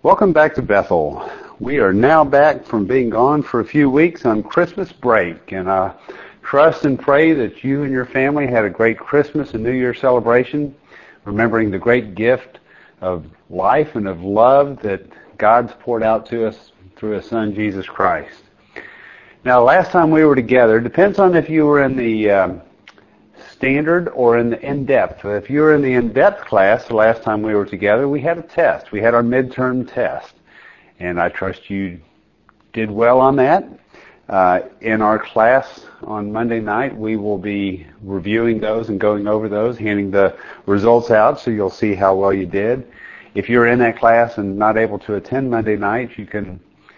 Welcome back to Bethel. We are now back from being gone for a few weeks on Christmas break, and I trust and pray that you and your family had a great Christmas and New Year celebration, remembering the great gift of life and of love that God's poured out to us through His Son, Jesus Christ. Now, last time we were together, depends on if you were in the standard or in the in-depth. If you were in the in-depth class, the last time we were together, we had a test. We had our midterm test. And I trust you did well on that. In our class on Monday night, we will be reviewing those and going over those, handing the results out so you'll see how well you did. If you're in that class and not able to attend Monday night, you can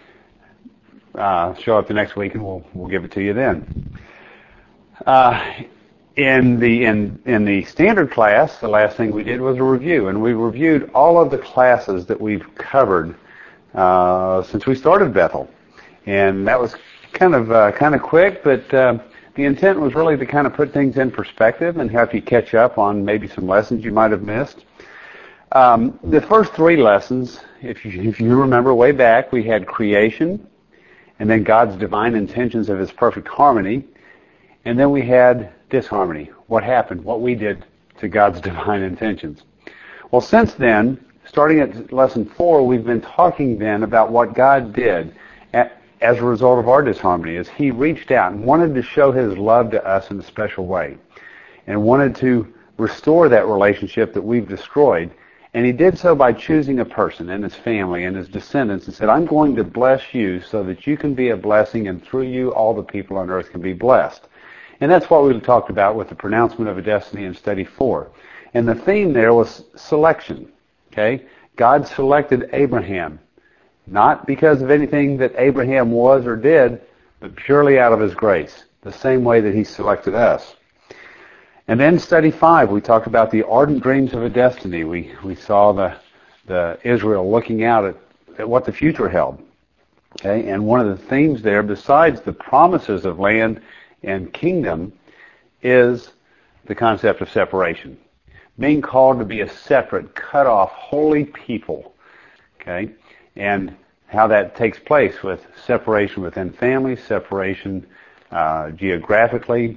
show up the next week and we'll give it to you then. In the standard class, the last thing we did was a review, and we reviewed all of the classes that we've covered since we started Bethel, and that was kind of quick, but the intent was really to kind of put things in perspective and help you catch up on maybe some lessons you might have missed. The first three lessons, if you remember way back, we had creation, and then God's divine intentions of His perfect harmony, and then we had disharmony. What happened? What we did to God's divine intentions. Well, since then, starting at lesson 4, we've been talking then about what God did as a result of our disharmony, as He reached out and wanted to show His love to us in a special way, and wanted to restore that relationship that we've destroyed. And He did so by choosing a person and his family and his descendants and said, I'm going to bless you so that you can be a blessing, and through you all the people on earth can be blessed. And that's what we talked about with the pronouncement of a destiny in study 4. And the theme there was selection. Okay? God selected Abraham, not because of anything that Abraham was or did, but purely out of His grace, the same way that He selected us. And then study 5, we talked about the ardent dreams of a destiny. We saw the Israel looking out at what the future held. Okay? And one of the themes there, besides the promises of land and kingdom, is the concept of separation. Being called to be a separate, cut off, holy people. Okay? And how that takes place with separation within families, separation geographically,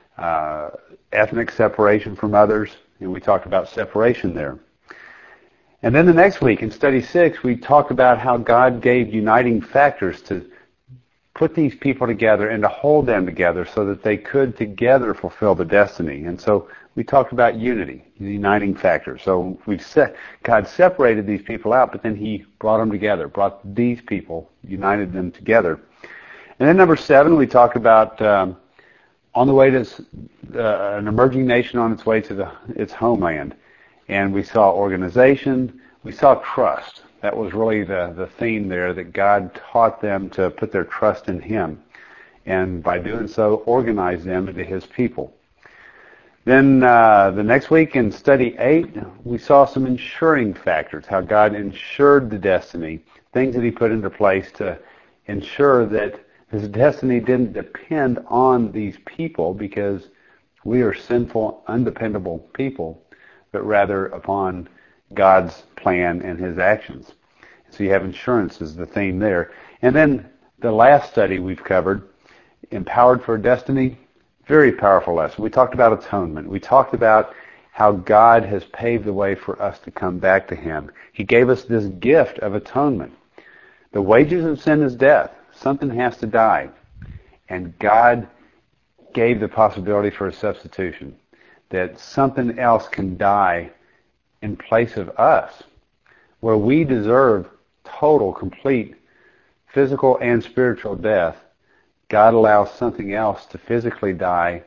ethnic separation from others, and we talked about separation there. And then the next week in study 6, we talked about how God gave uniting factors to put these people together and to hold them together so that they could together fulfill the destiny. And so we talked about unity, the uniting factor. So God separated these people out, but then He brought them together, brought these people, united them together. And then number 7, we talked about on the way to an emerging nation on its way to its homeland. And we saw organization, we saw trust. That was really the theme there, that God taught them to put their trust in Him, and by doing so, organize them into His people. Then the next week in study 8, we saw some ensuring factors, how God ensured the destiny, things that He put into place to ensure that His destiny didn't depend on these people, because we are sinful, undependable people, but rather upon God's plan and His actions. So you have insurance as the theme there. And then the last study we've covered, Empowered for Destiny, very powerful lesson. We talked about atonement. We talked about how God has paved the way for us to come back to Him. He gave us this gift of atonement. The wages of sin is death. Something has to die. And God gave the possibility for a substitution, that something else can die in place of us, where we deserve total, complete physical and spiritual death. God allows something else to physically die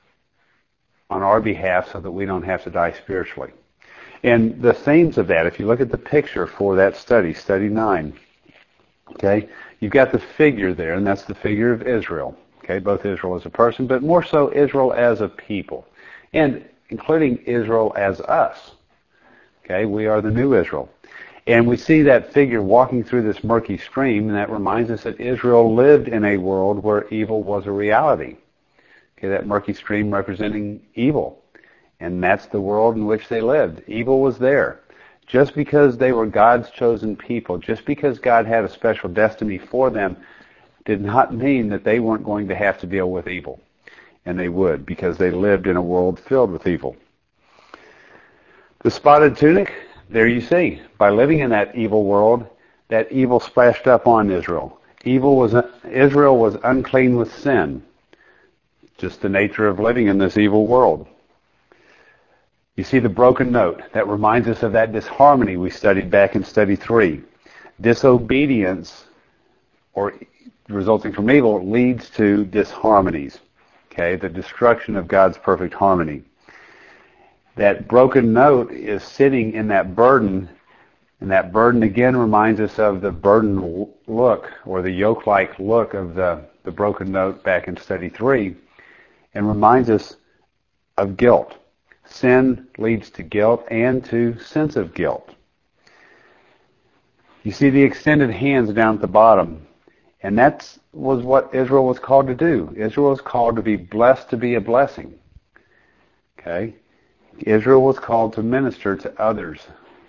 on our behalf so that we don't have to die spiritually. And the themes of that, if you look at the picture for that study, study 9, okay, you've got the figure there, and that's the figure of Israel. Okay, both Israel as a person, but more so Israel as a people, and including Israel as us. Okay, we are the new Israel. And we see that figure walking through this murky stream, and that reminds us that Israel lived in a world where evil was a reality. Okay, that murky stream representing evil. And that's the world in which they lived. Evil was there. just because they were God's chosen people, just because God had a special destiny for them, did not mean that they weren't going to have to deal with evil. And they would, because they lived in a world filled with evil. The spotted tunic, there you see, by living in that evil world, that evil splashed up on Israel. Israel was unclean with sin. Just the nature of living in this evil world. You see the broken note. That reminds us of that disharmony we studied back in study 3. Disobedience, or resulting from evil, leads to disharmonies. Okay, the destruction of God's perfect harmony. That broken note is sitting in that burden, and that burden again reminds us of the burden look, or the yoke-like look of the broken note back in study 3, and reminds us of guilt. Sin leads to guilt and to sense of guilt. You see the extended hands down at the bottom, and that was what Israel was called to do. Israel was called to be blessed to be a blessing. Okay? Israel was called to minister to others.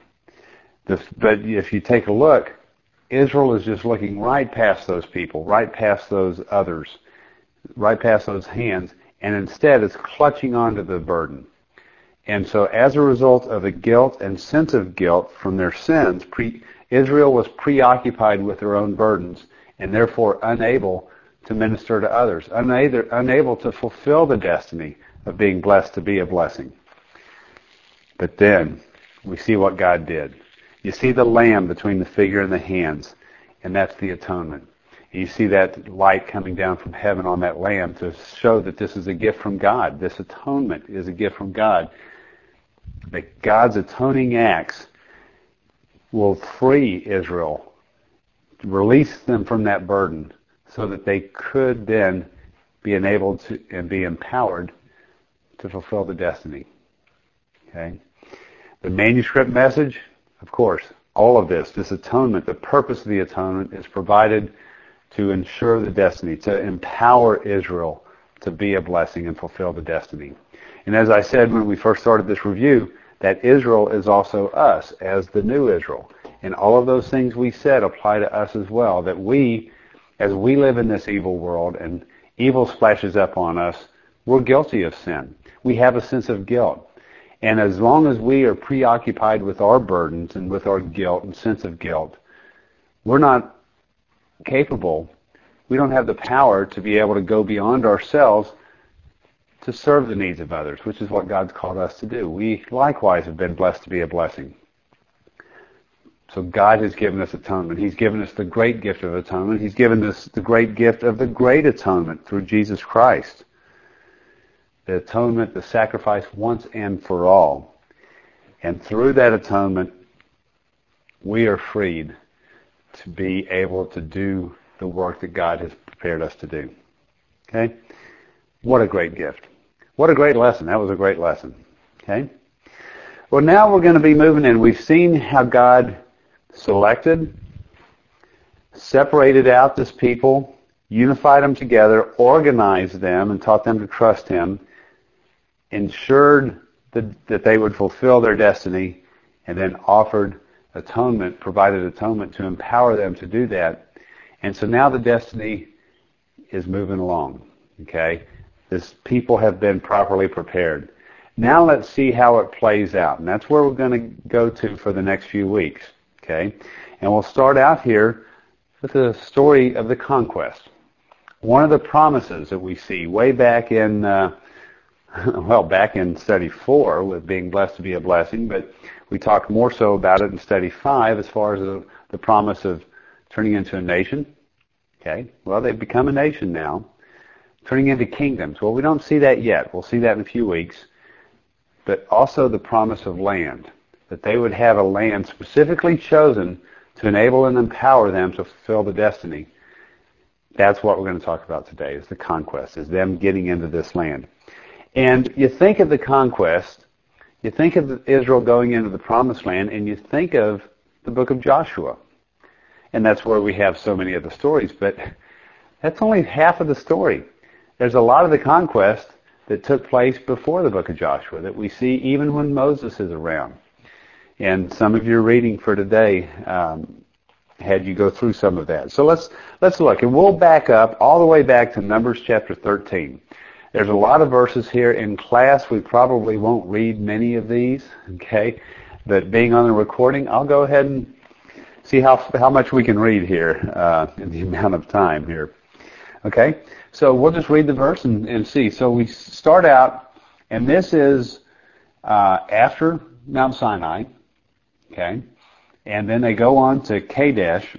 But if you take a look, Israel is just looking right past those people, right past those others, right past those hands, and instead is clutching onto the burden. And so as a result of the guilt and sense of guilt from their sins, Israel was preoccupied with their own burdens and therefore unable to minister to others, unable to fulfill the destiny of being blessed to be a blessing. But then we see what God did. You see the lamb between the figure and the hands, and that's the atonement. And you see that light coming down from heaven on that lamb to show that this is a gift from God. This atonement is a gift from God. That God's atoning acts will free Israel, release them from that burden, so that they could then be enabled to and be empowered to fulfill the destiny. Okay? The manuscript message, of course, all of this atonement, the purpose of the atonement is provided to ensure the destiny, to empower Israel to be a blessing and fulfill the destiny. And as I said when we first started this review, that Israel is also us as the new Israel. And all of those things we said apply to us as well, that we, as we live in this evil world and evil splashes up on us, we're guilty of sin. We have a sense of guilt. And as long as we are preoccupied with our burdens and with our guilt and sense of guilt, we're not capable, we don't have the power to be able to go beyond ourselves to serve the needs of others, which is what God's called us to do. We likewise have been blessed to be a blessing. So God has given us atonement. He's given us the great gift of atonement. He's given us the great gift of the great atonement through Jesus Christ. The atonement, the sacrifice once and for all. And through that atonement, we are freed to be able to do the work that God has prepared us to do. Okay? What a great gift. What a great lesson. That was a great lesson. Okay? Well, now we're going to be moving in. We've seen how God selected, separated out this people, unified them together, organized them, and taught them to trust Him, ensured that they would fulfill their destiny, and then offered atonement, provided atonement to empower them to do that. And so now the destiny is moving along. Okay? This people have been properly prepared. Now let's see how it plays out. And that's where we're going to go to for the next few weeks. Okay? And we'll start out here with the story of the conquest. One of the promises that we see way back in, back in study 4 with being blessed to be a blessing, but we talked more so about it in study 5 as far as the promise of turning into a nation. Okay? Well, they've become a nation now. Turning into kingdoms. Well, we don't see that yet. We'll see that in a few weeks. But also the promise of land. That they would have a land specifically chosen to enable and empower them to fulfill the destiny. That's what we're going to talk about today, is the conquest, is them getting into this land. And you think of the conquest, you think of Israel going into the promised land, and you think of the book of Joshua. And that's where we have so many of the stories. But that's only half of the story. There's a lot of the conquest that took place before the book of Joshua that we see even when Moses is around. And some of your reading for today had you go through some of that. So let's look, and we'll back up all the way back to Numbers chapter 13. There's a lot of verses here. In class, we probably won't read many of these, okay? But being on the recording, I'll go ahead and see how much we can read here in the amount of time here. Okay? So we'll just read the verse and see. So we start out, and this is after Mount Sinai, okay? And then they go on to Kadesh,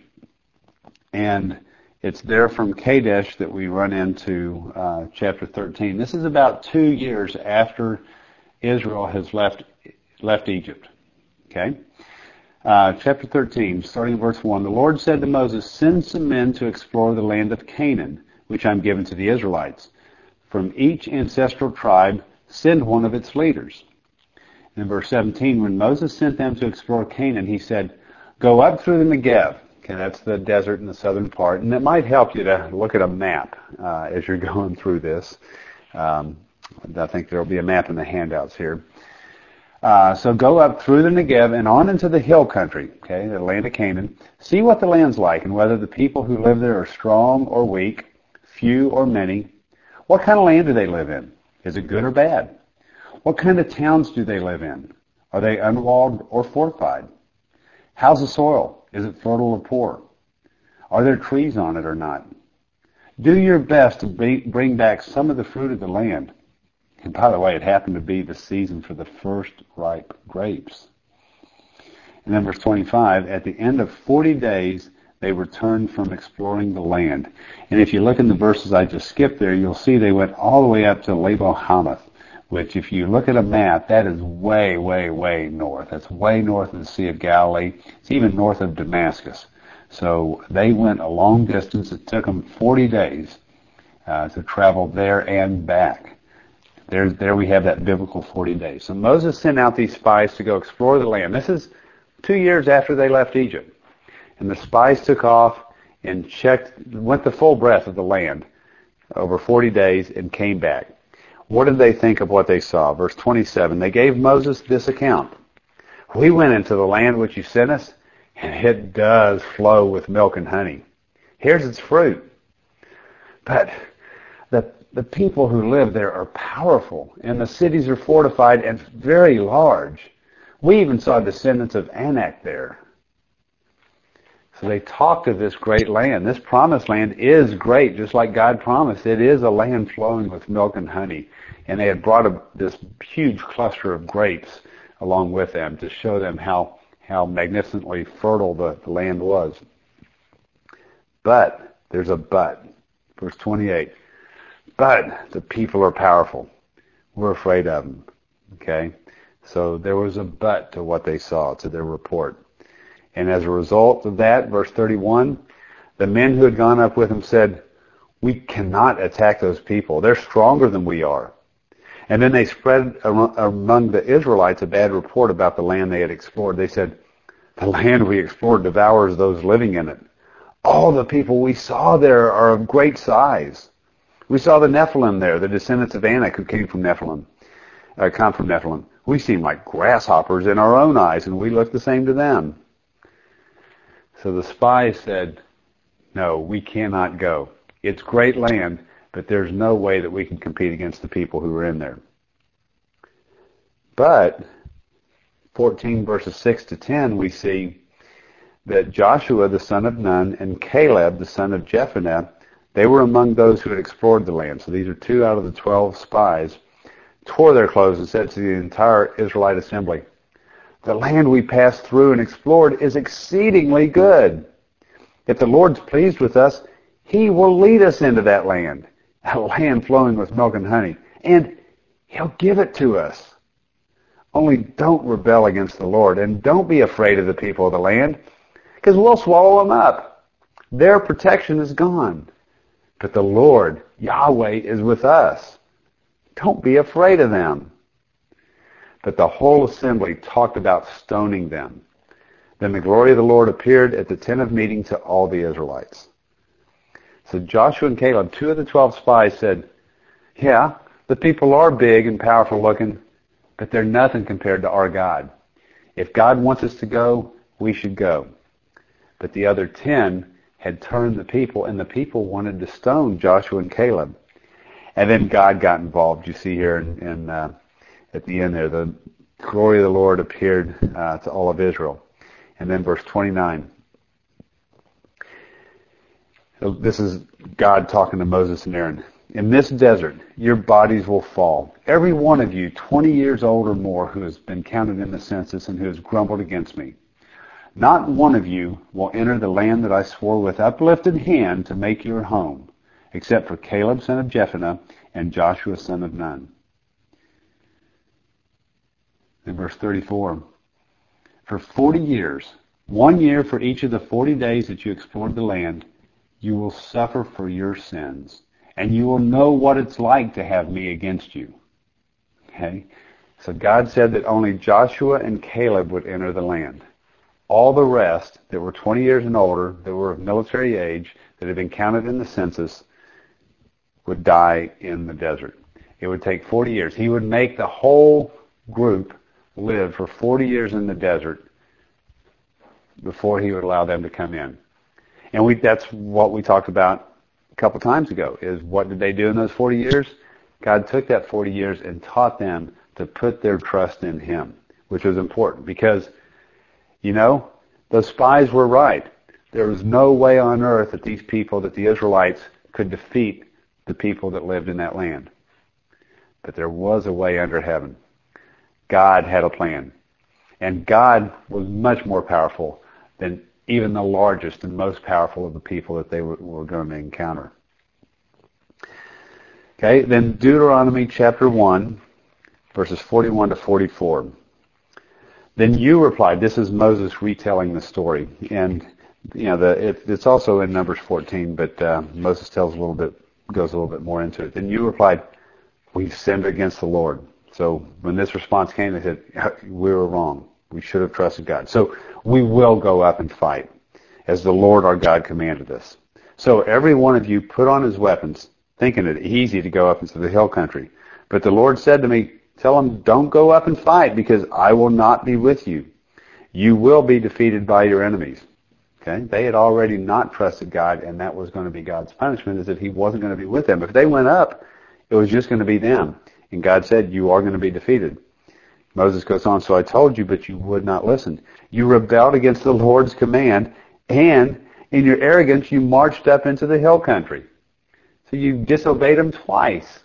and it's there from Kadesh that we run into chapter 13. This is about 2 years after Israel has left Egypt. Okay? Chapter 13, starting in verse 1. The Lord said to Moses, "Send some men to explore the land of Canaan, which I'm giving to the Israelites. From each ancestral tribe, send one of its leaders." In verse 17, when Moses sent them to explore Canaan, he said, "Go up through the Negev." Okay, that's the desert in the southern part. And it might help you to look at a map as you're going through this. I think there will be a map in the handouts here. So go up through the Negev and on into the hill country, okay, the land of Canaan. See what the land's like and whether the people who live there are strong or weak, few or many. What kind of land do they live in? Is it good or bad? What kind of towns do they live in? Are they unwalled or fortified? How's the soil? Is it fertile or poor? Are there trees on it or not? Do your best to bring back some of the fruit of the land. And by the way, it happened to be the season for the first ripe grapes. And then verse 25, at the end of 40 days, they returned from exploring the land. And if you look in the verses I just skipped there, you'll see they went all the way up to Labo Hamath, which if you look at a map, that is way, way, way north. That's way north of the Sea of Galilee. It's even north of Damascus. So they went a long distance. It took them 40 days to travel there and back. There we have that biblical 40 days. So Moses sent out these spies to go explore the land. This is 2 years after they left Egypt. And the spies took off and went the full breadth of the land over 40 days and came back. What did they think of what they saw? Verse 27, they gave Moses this account. We went into the land which you sent us, and it does flow with milk and honey. Here's its fruit. But the people who live there are powerful, and the cities are fortified and very large. We even saw descendants of Anak there. So they talked of this great land. This promised land is great, just like God promised. It is a land flowing with milk and honey. And they had brought this huge cluster of grapes along with them to show them how magnificently fertile the land was. But, there's a but. Verse 28. But the people are powerful. We're afraid of them. Okay? So there was a but to what they saw, to their report. And as a result of that, verse 31, the men who had gone up with him said, we cannot attack those people. They're stronger than we are. And then they spread among the Israelites a bad report about the land they had explored. They said, the land we explored devours those living in it. All the people we saw there are of great size. We saw the Nephilim there, the descendants of Anak who come from Nephilim. We seem like grasshoppers in our own eyes, and we look the same to them. So the spies said, no, we cannot go. It's great land, but there's no way that we can compete against the people who are in there. But 14 verses 6 to 10, we see that Joshua the son of Nun and Caleb the son of Jephunneh, they were among those who had explored the land. So these are 2 out of the 12 spies, tore their clothes and said to the entire Israelite assembly, the land we passed through and explored is exceedingly good. If the Lord's pleased with us, He will lead us into that land, a land flowing with milk and honey, and He'll give it to us. Only don't rebel against the Lord, and don't be afraid of the people of the land, because we'll swallow them up. Their protection is gone. But the Lord, Yahweh, is with us. Don't be afraid of them. But the whole assembly talked about stoning them. Then the glory of the Lord appeared at the tent of meeting to all the Israelites. So Joshua and Caleb, 2 of the 12 spies, said, yeah, the people are big and powerful looking, but they're nothing compared to our God. If God wants us to go, we should go. But the other 10 had turned the people, and the people wanted to stone Joshua and Caleb. And then God got involved. You see here at the end there, the glory of the Lord appeared to all of Israel. And then verse 29. This is God talking to Moses and Aaron. In this desert, your bodies will fall. Every one of you, 20 years old or more, who has been counted in the census and who has grumbled against me. Not one of you will enter the land that I swore with uplifted hand to make your home, except for Caleb, son of Jephunneh, and Joshua, son of Nun. In verse 34, for 40 years, 1 year for each of the 40 days that you explored the land, you will suffer for your sins, and you will know what it's like to have me against you. Okay? So God said that only Joshua and Caleb would enter the land. All the rest that were 20 years and older, that were of military age, that had been counted in the census, would die in the desert. It would take 40 years. He would make the whole group live for 40 years in the desert before he would allow them to come in. And that's what we talked about a couple times ago, is what did they do in those 40 years? God took that 40 years and taught them to put their trust in him, which was important because, those spies were right. There was no way on earth that these people, that the Israelites, could defeat the people that lived in that land. But there was a way under heaven. God had a plan. And God was much more powerful than even the largest and most powerful of the people that they were going to encounter. Okay, then Deuteronomy chapter 1, verses 41 to 44. Then you replied, this is Moses retelling the story. And, it's also in Numbers 14, but Moses goes a little bit more into it. Then you replied, we've sinned against the Lord. So when this response came, they said, we were wrong. We should have trusted God. So we will go up and fight, as the Lord our God commanded us. So every one of you put on his weapons, thinking it easy to go up into the hill country. But the Lord said to me, tell them, don't go up and fight, because I will not be with you. You will be defeated by your enemies. Okay? They had already not trusted God, and that was going to be God's punishment, is that he wasn't going to be with them. If they went up, it was just going to be them. And God said, you are going to be defeated. Moses goes on, so I told you, but you would not listen. You rebelled against the Lord's command, and in your arrogance, you marched up into the hill country. So you disobeyed him twice.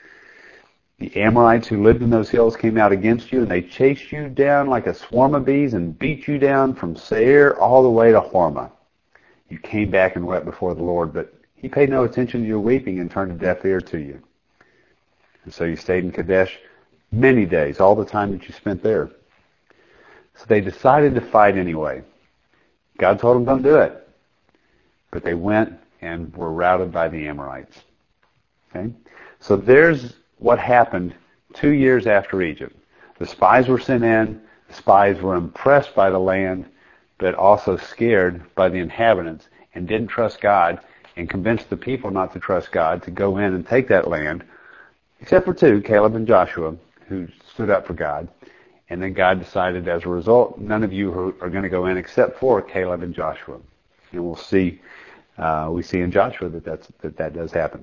The Amorites who lived in those hills came out against you, and they chased you down like a swarm of bees and beat you down from Seir all the way to Hormah. You came back and wept before the Lord, but he paid no attention to your weeping and turned a deaf ear to you. And so you stayed in Kadesh many days, all the time that you spent there. So they decided to fight anyway. God told them, don't do it. But they went and were routed by the Amorites. Okay? So there's what happened 2 years after Egypt. The spies were sent in. The spies were impressed by the land, but also scared by the inhabitants and didn't trust God and convinced the people not to trust God to go in and take that land, except for 2, Caleb and Joshua, who stood up for God. And then God decided, as a result, none of you are going to go in except for Caleb and Joshua. And we'll see, we see in Joshua that does happen.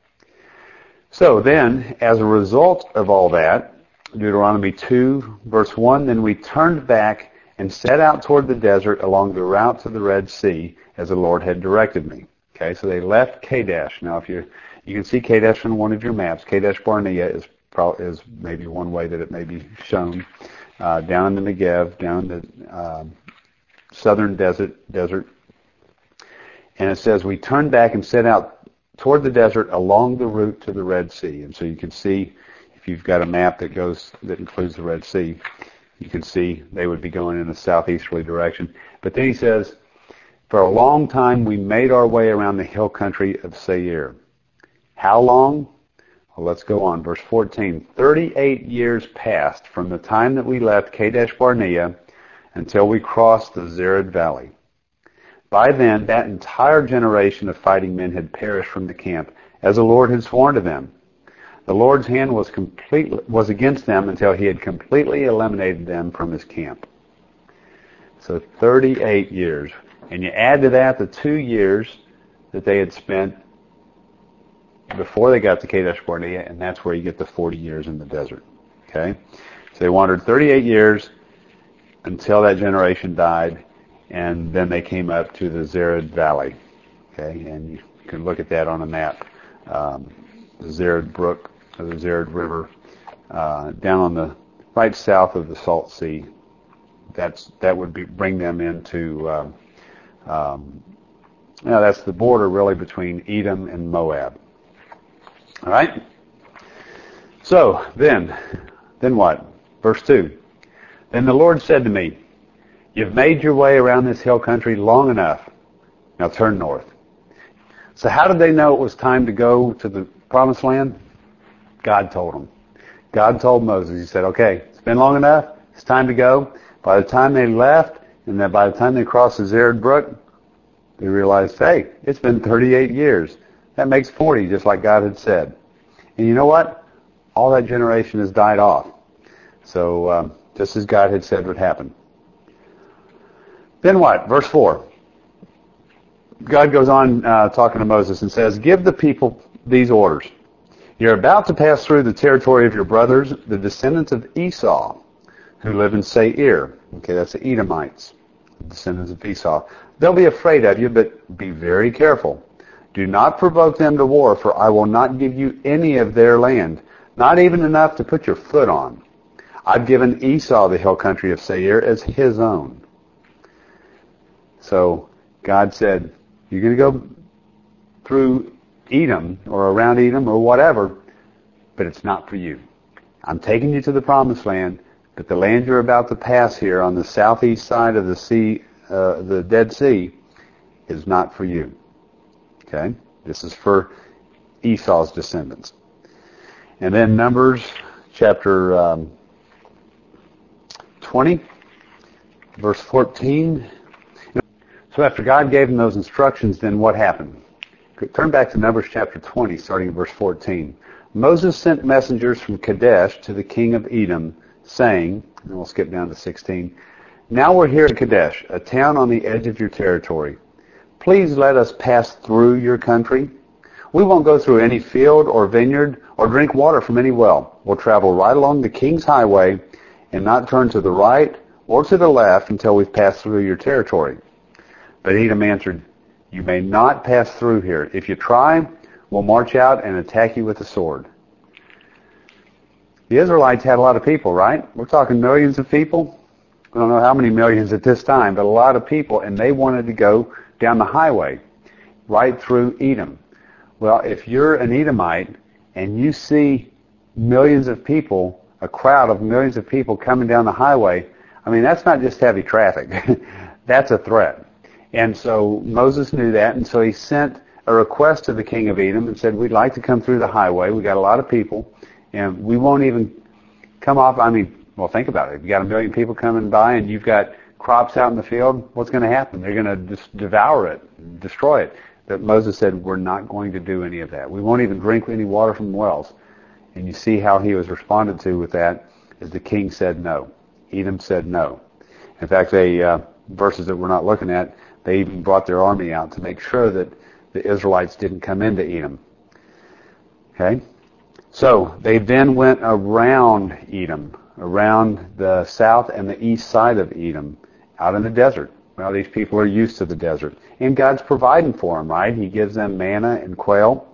So then, as a result of all that, Deuteronomy 2, verse 1, then we turned back and set out toward the desert along the route to the Red Sea, as the Lord had directed me. Okay, so they left Kadesh. Now, if you can see Kadesh on one of your maps. Kadesh Barnea is maybe one way that it may be shown. Down in the Negev, down the southern desert. And it says, we turned back and set out toward the desert along the route to the Red Sea. And so you can see, if you've got a map that includes the Red Sea, you can see they would be going in a southeasterly direction. But then he says, for a long time we made our way around the hill country of Seir. How long? Well, let's go on. Verse 14. 38 years passed from the time that we left Kadesh Barnea until we crossed the Zered Valley. By then, that entire generation of fighting men had perished from the camp, as the Lord had sworn to them. The Lord's hand was against them until he had completely eliminated them from his camp. So 38 years. And you add to that the 2 years that they had spent before they got to Kadesh Barnea, and that's where you get the 40 years in the desert. Okay? So they wandered 38 years until that generation died, and then they came up to the Zered Valley. Okay? And you can look at that on a map. The Zered Brook, or the Zered River, down on the right south of the Salt Sea. That would bring them into, that's the border really between Edom and Moab. All right? So, then what? Verse 2. Then the Lord said to me, you've made your way around this hill country long enough. Now turn north. So how did they know it was time to go to the promised land? God told them. God told Moses, he said, okay, it's been long enough. It's time to go. By the time they left, and then by the time they crossed the Zered Brook, they realized, hey, it's been 38 years. That makes 40, just like God had said. And you know what? All that generation has died off. So, just as God had said would happen. Then what? Verse 4. God goes on talking to Moses and says, give the people these orders. You're about to pass through the territory of your brothers, the descendants of Esau, who live in Seir. Okay, that's the Edomites, the descendants of Esau. They'll be afraid of you, but be very careful. Do not provoke them to war, for I will not give you any of their land, not even enough to put your foot on. I've given Esau the hill country of Seir as his own. So God said, you're going to go through Edom or around Edom or whatever, but it's not for you. I'm taking you to the promised land, but the land you're about to pass here on the southeast side of the sea, the Dead Sea, is not for you. Okay? This is for Esau's descendants. And then Numbers chapter 20, verse 14. So after God gave them those instructions, then what happened? Turn back to Numbers chapter 20, starting in verse 14. Moses sent messengers from Kadesh to the king of Edom, saying, and we'll skip down to 16, now we're here at Kadesh, a town on the edge of your territory. Please let us pass through your country. We won't go through any field or vineyard or drink water from any well. We'll travel right along the king's highway and not turn to the right or to the left until we've passed through your territory. But Edom answered, you may not pass through here. If you try, we'll march out and attack you with the sword. The Israelites had a lot of people, right? We're talking millions of people. I don't know how many millions at this time, but a lot of people, and they wanted to go down the highway right through Edom. Well, if you're an Edomite and you see millions of people, a crowd of millions of people coming down the highway, I mean, that's not just heavy traffic. That's a threat. And so Moses knew that, and so he sent a request to the king of Edom and said, we'd like to come through the highway. We got a lot of people, and we won't even come off. I mean, well, think about it. If you got 1 million people coming by and you've got crops out in the field, what's going to happen? They're going to just devour it, destroy it. But Moses said, we're not going to do any of that. We won't even drink any water from wells. And you see how he was responded to with that, is the king said no. Edom said no. In fact, verses that we're not looking at, they even brought their army out to make sure that the Israelites didn't come into Edom. Okay? So, they then went around Edom, around the south and the east side of Edom, out in the desert. Well, these people are used to the desert. And God's providing for them, right? He gives them manna and quail.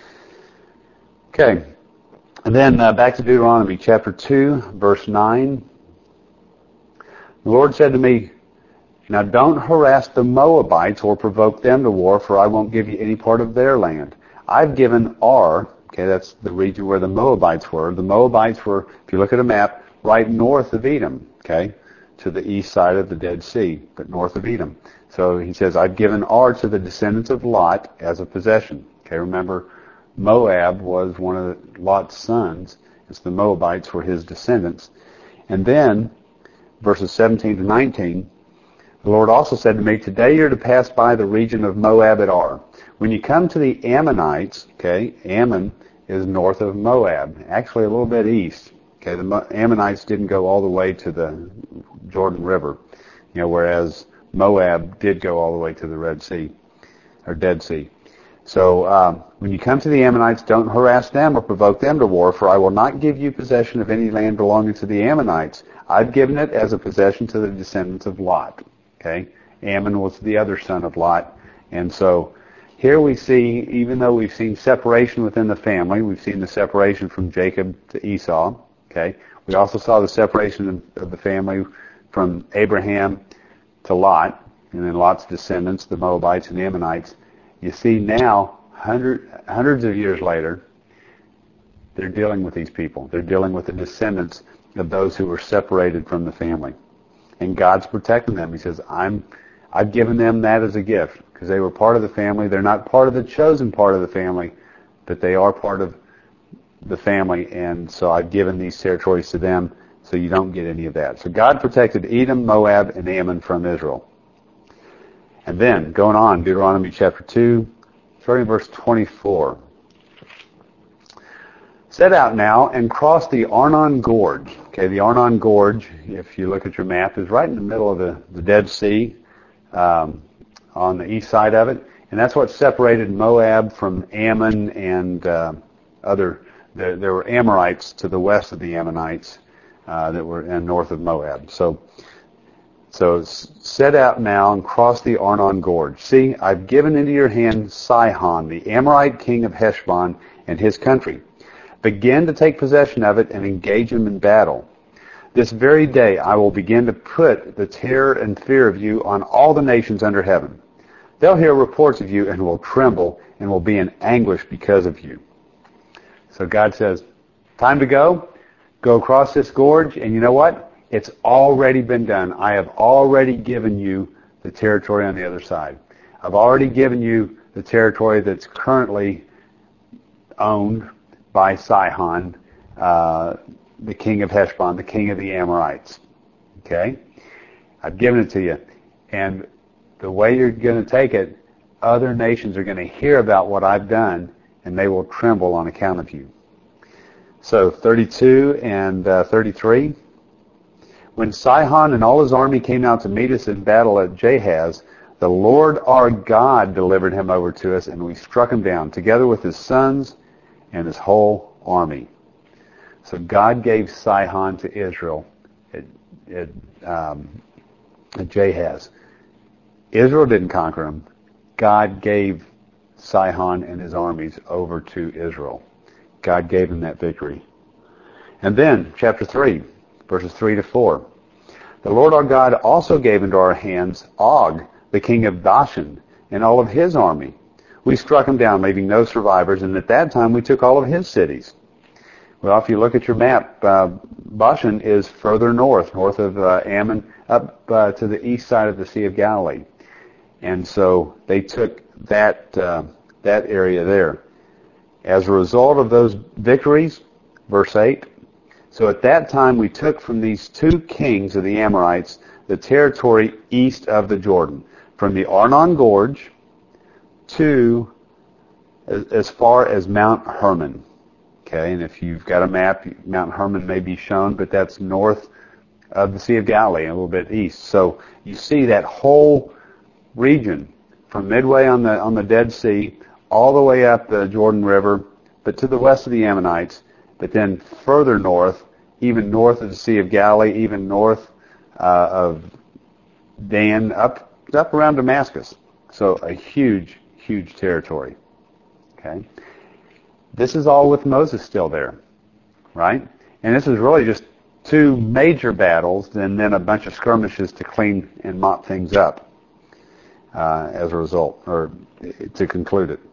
Okay. And then back to Deuteronomy chapter 2, verse 9. The Lord said to me, now don't harass the Moabites or provoke them to war, for I won't give you any part of their land. I've given Ar, okay, that's the region where the Moabites were. The Moabites were, if you look at a map, right north of Edom, okay, to the east side of the Dead Sea, but north of Edom. So he says, I've given Ar to the descendants of Lot as a possession. Okay, remember, Moab was one of Lot's sons. It's the Moabites were his descendants. And then, verses 17 to 19, the Lord also said to me, today you're to pass by the region of Moab at Ar. When you come to the Ammonites, okay, Ammon is north of Moab, actually a little bit east. Okay, the Ammonites didn't go all the way to the Jordan River. whereas Moab did go all the way to the Red Sea, or Dead Sea. So when you come to the Ammonites, don't harass them or provoke them to war, for I will not give you possession of any land belonging to the Ammonites. I've given it as a possession to the descendants of Lot. Okay? Ammon was the other son of Lot. And so here we see, even though we've seen separation within the family, we've seen the separation from Jacob to Esau. Okay? We also saw the separation of the family from Abraham to Lot, and then Lot's descendants, the Moabites and the Ammonites. You see now, hundreds of years later, they're dealing with these people. They're dealing with the descendants of those who were separated from the family. And God's protecting them. He says, I've given them that as a gift because they were part of the family. They're not part of the chosen part of the family, but they are part of the family. And so I've given these territories to them so you don't get any of that. So God protected Edom, Moab, and Ammon from Israel. And then, going on, Deuteronomy chapter 2, starting in verse 24. Set out now and cross the Arnon Gorge. Okay, the Arnon Gorge, if you look at your map, is right in the middle of the Dead Sea, on the east side of it. And that's what separated Moab from Ammon and there were Amorites to the west of the Ammonites that were in north of Moab. So set out now and cross the Arnon Gorge. See, I've given into your hand Sihon, the Amorite king of Heshbon, and his country. Begin to take possession of it and engage him in battle. This very day I will begin to put the terror and fear of you on all the nations under heaven. They'll hear reports of you and will tremble and will be in anguish because of you. So God says, time to go. Go across this gorge, and you know what? It's already been done. I have already given you the territory on the other side. I've already given you the territory that's currently owned by Sihon, the king of Heshbon, the king of the Amorites. Okay? I've given it to you. And the way you're going to take it, other nations are going to hear about what I've done, and they will tremble on account of you. So 32 and 33. When Sihon and all his army came out to meet us in battle at Jahaz, the Lord our God delivered him over to us, and we struck him down, together with his sons and his whole army. So God gave Sihon to Israel at Jahaz. Israel didn't conquer him. God gave Sihon and his armies over to Israel. God gave him that victory. And then, chapter 3, verses 3 to 4. The Lord our God also gave into our hands Og, the king of Bashan, and all of his army. We struck him down, leaving no survivors, and at that time we took all of his cities. Well, if you look at your map, Bashan is further north of Ammon, up to the east side of the Sea of Galilee. And so they took that area there. As a result of those victories, verse 8, so at that time we took from these two kings of the Amorites the territory east of the Jordan, from the Arnon Gorge to as far as Mount Hermon. Okay, and if you've got a map, Mount Hermon may be shown, but that's north of the Sea of Galilee, a little bit east. So you see that whole region from midway on the Dead Sea all the way up the Jordan River, but to the west of the Ammonites, but then further north, even north of the Sea of Galilee, even north of Dan, up around Damascus. So a huge, huge territory. Okay? This is all with Moses still there, right? And this is really just two major battles and then a bunch of skirmishes to clean and mop things up as a result, or to conclude it.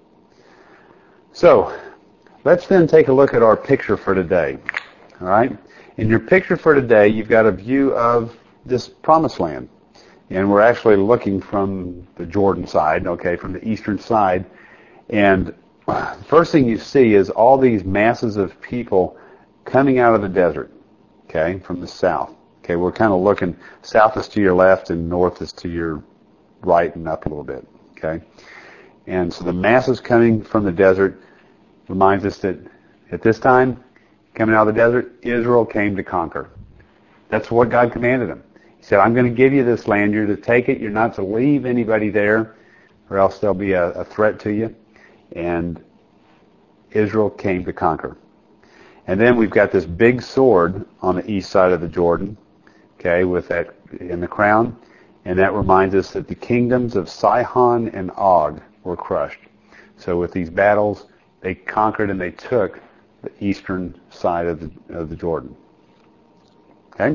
So, let's then take a look at our picture for today. All right? In your picture for today, you've got a view of this promised land. And we're actually looking from the Jordan side, okay, from the eastern side. And the first thing you see is all these masses of people coming out of the desert, okay, from the south. Okay, we're kind of looking, south is to your left and north is to your right and up a little bit, okay? And so the masses coming from the desert reminds us that at this time, coming out of the desert, Israel came to conquer. That's what God commanded them. He said, I'm going to give you this land. You're to take it. You're not to leave anybody there, or else there'll be a threat to you. And Israel came to conquer. And then we've got this big sword on the east side of the Jordan, okay, with that in the crown. And that reminds us that the kingdoms of Sihon and Og were crushed. So with these battles, they conquered and they took the eastern side of the Jordan. Okay?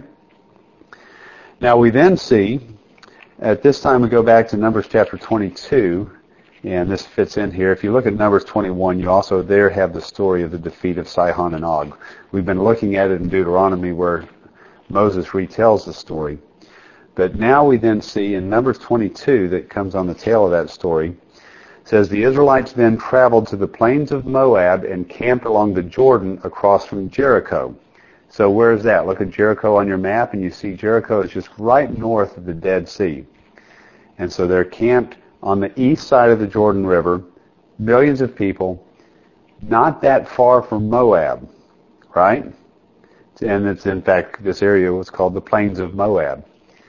Now we then see, at this time we go back to Numbers chapter 22, and this fits in here. If you look at Numbers 21, you also there have the story of the defeat of Sihon and Og. We've been looking at it in Deuteronomy where Moses retells the story. But now we then see in Numbers 22 that comes on the tail of that story, it says, the Israelites then traveled to the plains of Moab and camped along the Jordan across from Jericho. So where is that? Look at Jericho on your map and you see Jericho is just right north of the Dead Sea. And so they're camped on the east side of the Jordan River, millions of people, not that far from Moab, right? And it's, in fact, this area was called the Plains of Moab.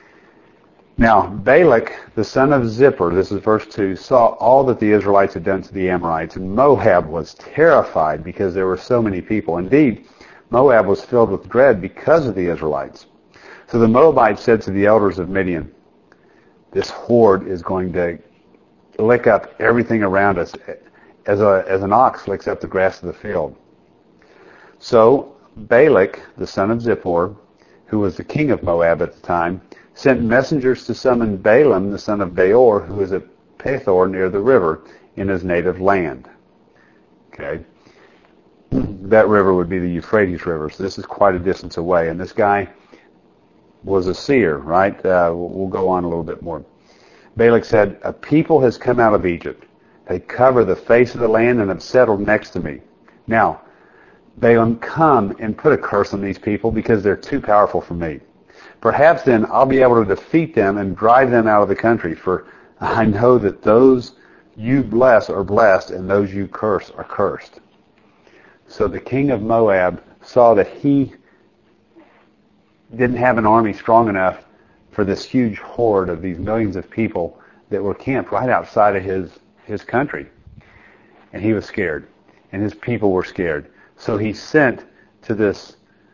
Now, Balak, the son of Zippor, this is verse 2, saw all that the Israelites had done to the Amorites, and Moab was terrified because there were so many people. Indeed, Moab was filled with dread because of the Israelites. So the Moabites said to the elders of Midian, this horde is going to lick up everything around us as an ox licks up the grass of the field. So Balak, the son of Zippor, who was the king of Moab at the time, sent messengers to summon Balaam, the son of Beor, who was at Pethor near the river in his native land. Okay. That river would be the Euphrates River, so this is quite a distance away. And this guy was a seer, right? We'll go on a little bit more. Balak said, a people has come out of Egypt. They cover the face of the land and have settled next to me. Now, Balaam, come and put a curse on these people because they're too powerful for me. Perhaps then I'll be able to defeat them and drive them out of the country, for I know that those you bless are blessed and those you curse are cursed. So the king of Moab saw that he didn't have an army strong enough for this huge horde of these millions of people that were camped right outside of his country. And he was scared. And his people were scared. So he sent to this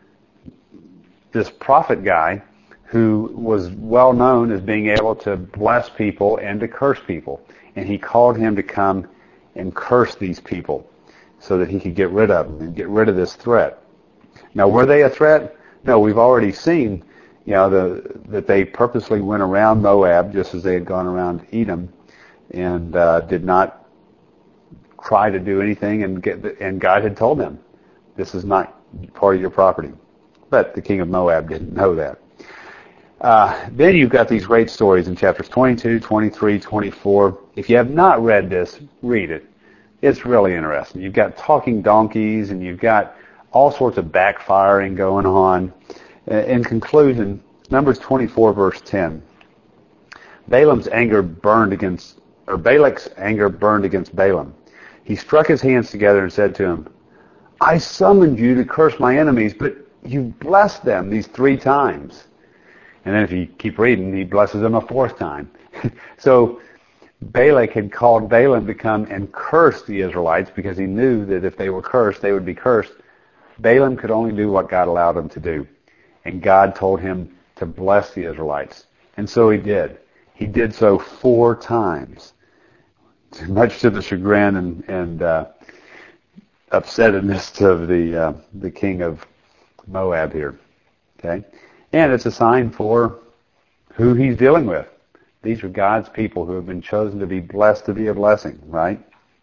prophet guy who was well known as being able to bless people and to curse people. And he called him to come and curse these people so that he could get rid of them and get rid of this threat. Now, were they a threat? No, we've already seen, that they purposely went around Moab just as they had gone around Edom and did not try to do anything, and God had told them, this is not part of your property. But the king of Moab didn't know that. Then you've got these great stories in chapters 22, 23, 24. If you have not read this, read it. It's really interesting. You've got talking donkeys and you've got all sorts of backfiring going on. In conclusion, Numbers 24 verse 10. Balak's anger burned against Balaam. He struck his hands together and said to him, I summoned you to curse my enemies, but you've blessed them these 3 times. And then if you keep reading, he blesses them a 4th time. So Balak had called Balaam to come and curse the Israelites because he knew that if they were cursed, they would be cursed. Balaam could only do what God allowed him to do. And God told him to bless the Israelites. And so he did. He did so 4 times, much to the chagrin and upsetness of the king of Moab here. Okay? And it's a sign for who he's dealing with. These are God's people who have been chosen to be blessed to be a blessing, right?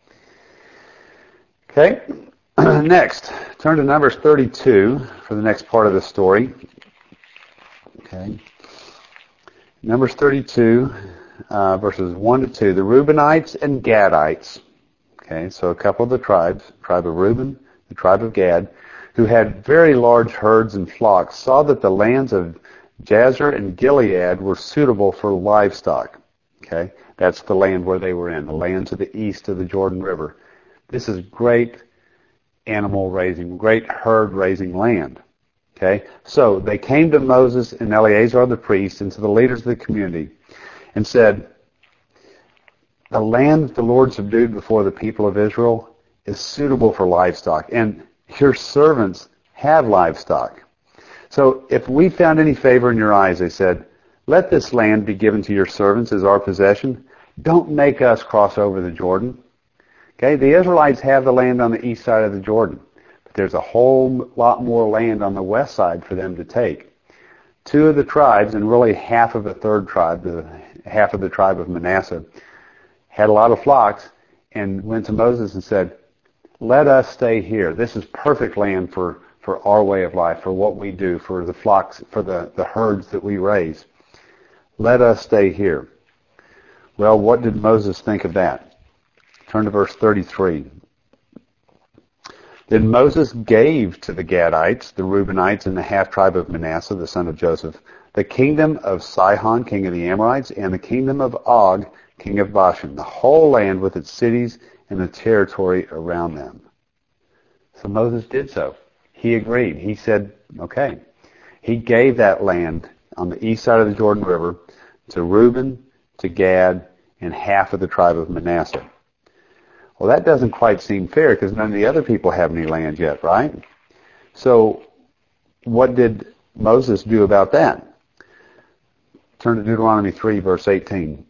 Okay? Next, turn to Numbers 32 for the next part of the story. Okay? Numbers 32, verses 1 to 2. The Reubenites and Gadites. Okay, so a couple of the tribes, tribe of Reuben, the tribe of Gad, who had very large herds and flocks, saw that the lands of Jazer and Gilead were suitable for livestock. Okay, that's the land where they were in, the land to the east of the Jordan River. This is great animal raising, great herd raising land. Okay? So they came to Moses and Eleazar the priest and to the leaders of the community and said, the land that the Lord subdued before the people of Israel is suitable for livestock, and your servants have livestock. So if we found any favor in your eyes, they said, let this land be given to your servants as our possession. Don't make us cross over the Jordan. Okay, the Israelites have the land on the east side of the Jordan, but there's a whole lot more land on the west side for them to take. Two of the tribes, and really half of the third tribe, half of the tribe of Manasseh, had a lot of flocks and went to Moses and said, let us stay here. This is perfect land for our way of life, for what we do, for the flocks, for the herds that we raise. Let us stay here. Well, what did Moses think of that? Turn to verse 33. Then Moses gave to the Gadites, the Reubenites, and the half-tribe of Manasseh, the son of Joseph, the kingdom of Sihon, king of the Amorites, and the kingdom of Og, king of Bashan, the whole land with its cities and the territory around them. So Moses did so. He agreed. He said, okay. He gave that land on the east side of the Jordan River to Reuben, to Gad, and half of the tribe of Manasseh. Well, that doesn't quite seem fair because none of the other people have any land yet, right? So what did Moses do about that? Turn to Deuteronomy 3, verse 18.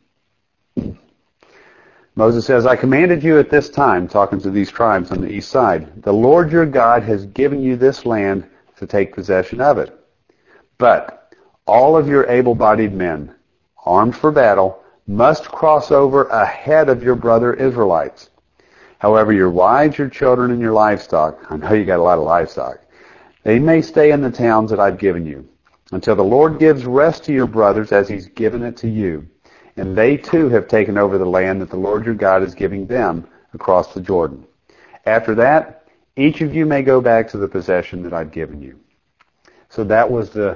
Moses says, I commanded you at this time, talking to these tribes on the east side, the Lord your God has given you this land to take possession of it. But all of your able-bodied men, armed for battle, must cross over ahead of your brother Israelites. However, your wives, your children, and your livestock, I know you got a lot of livestock, they may stay in the towns that I've given you, until the Lord gives rest to your brothers as he's given it to you. And they too have taken over the land that the Lord your God is giving them across the Jordan. After that, each of you may go back to the possession that I've given you. So that was the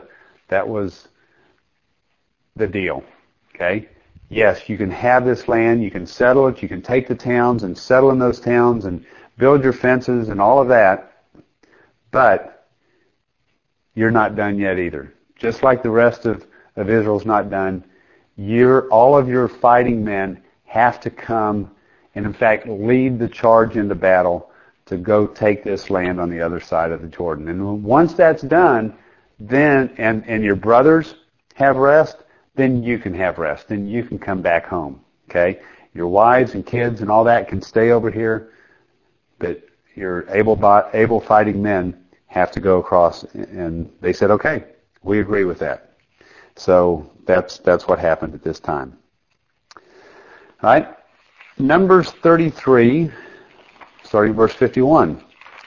deal. Okay? Yes, you can have this land, you can settle it, you can take the towns and settle in those towns and build your fences and all of that, but you're not done yet either. Just like the rest of Israel's not done, all of your fighting men have to come and in fact lead the charge into battle to go take this land on the other side of the Jordan. And once that's done, then and your brothers have rest, then you can have rest. Then you can come back home. Okay? Your wives and kids and all that can stay over here, but your able fighting men have to go across. And they said, okay, we agree with that. So that's what happened at this time. All right? Numbers 33, starting verse 51.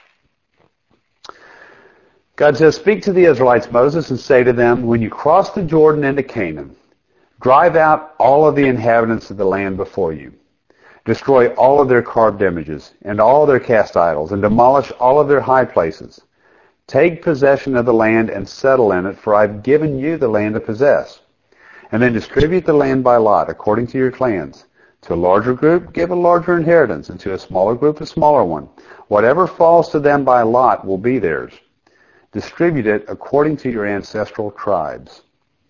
God says, speak to the Israelites, Moses, and say to them, when you cross the Jordan into Canaan, drive out all of the inhabitants of the land before you. Destroy all of their carved images and all their cast idols, and demolish all of their high places. Take possession of the land and settle in it, for I've given you the land to possess. And then distribute the land by lot, according to your clans. To a larger group, give a larger inheritance, and to a smaller group, a smaller one. Whatever falls to them by lot will be theirs. Distribute it according to your ancestral tribes.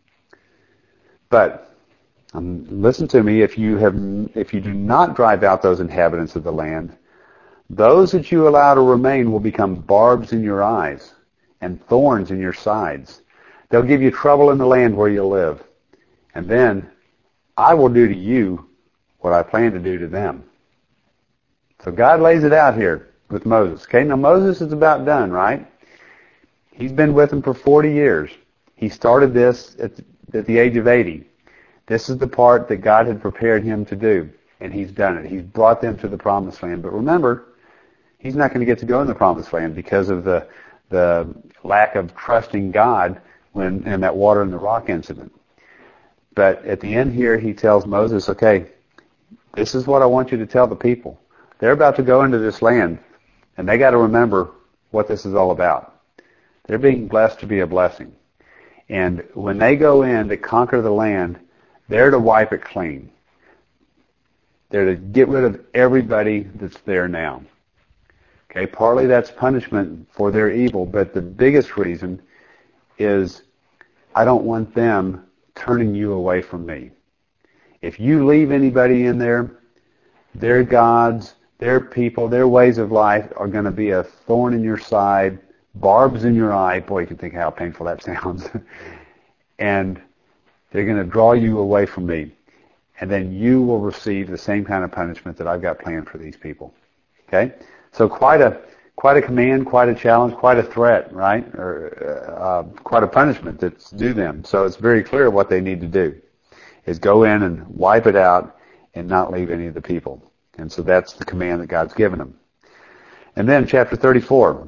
But listen to me, if you do not drive out those inhabitants of the land, those that you allow to remain will become barbs in your eyes and thorns in your sides. They'll give you trouble in the land where you live. And then I will do to you what I plan to do to them. So God lays it out here with Moses. Okay, now Moses is about done, right? He's been with them for 40 years. He started this at the age of 80. This is the part that God had prepared him to do, and he's done it. He's brought them to the promised land. But remember, he's not going to get to go in the promised land because of the lack of trusting God in that water and the rock incident. But at the end here, he tells Moses, okay, this is what I want you to tell the people. They're about to go into this land, and they got to remember what this is all about. They're being blessed to be a blessing. And when they go in to conquer the land, they're to wipe it clean. They're to get rid of everybody that's there now. Okay, partly that's punishment for their evil, but the biggest reason is I don't want them turning you away from me. If you leave anybody in there, their gods, their people, their ways of life are going to be a thorn in your side, barbs in your eye. Boy, you can think how painful that sounds. And they're going to draw you away from me. And then you will receive the same kind of punishment that I've got planned for these people. Okay? So quite a command, quite a challenge, quite a threat, right? Or quite a punishment that's due them. So it's very clear what they need to do is go in and wipe it out and not leave any of the people. And so that's the command that God's given them. And then chapter 34.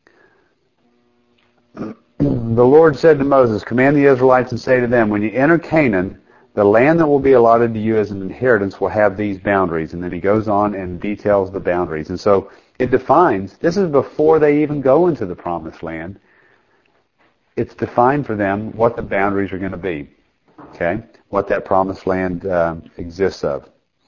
The Lord said to Moses, command the Israelites and say to them, when you enter Canaan, the land that will be allotted to you as an inheritance will have these boundaries. And then he goes on and details the boundaries. And so it defines, this is before they even go into the promised land, it's defined for them what the boundaries are going to be. Okay? What that promised land exists of.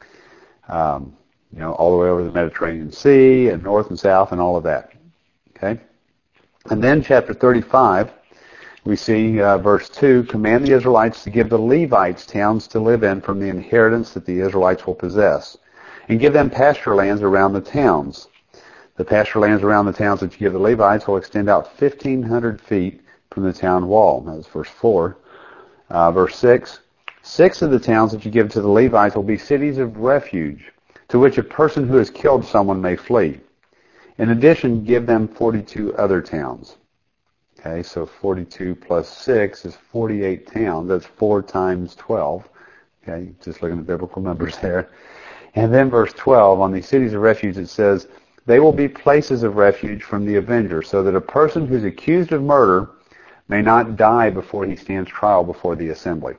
All the way over the Mediterranean Sea and north and south and all of that. Okay? And then chapter 35, we see verse 2, command the Israelites to give the Levites towns to live in from the inheritance that the Israelites will possess, and give them pasture lands around the towns. The pasture lands around the towns that you give the Levites will extend out 1,500 feet from the town wall. That was verse 4. Verse 6, 6 of the towns that you give to the Levites will be cities of refuge, to which a person who has killed someone may flee. In addition, give them 42 other towns. Okay, so 42 plus 6 is 48 towns. That's 4 times 12. Okay, just looking at biblical numbers there. And then verse 12, on these cities of refuge, it says, they will be places of refuge from the avenger, so that a person who's accused of murder may not die before he stands trial before the assembly.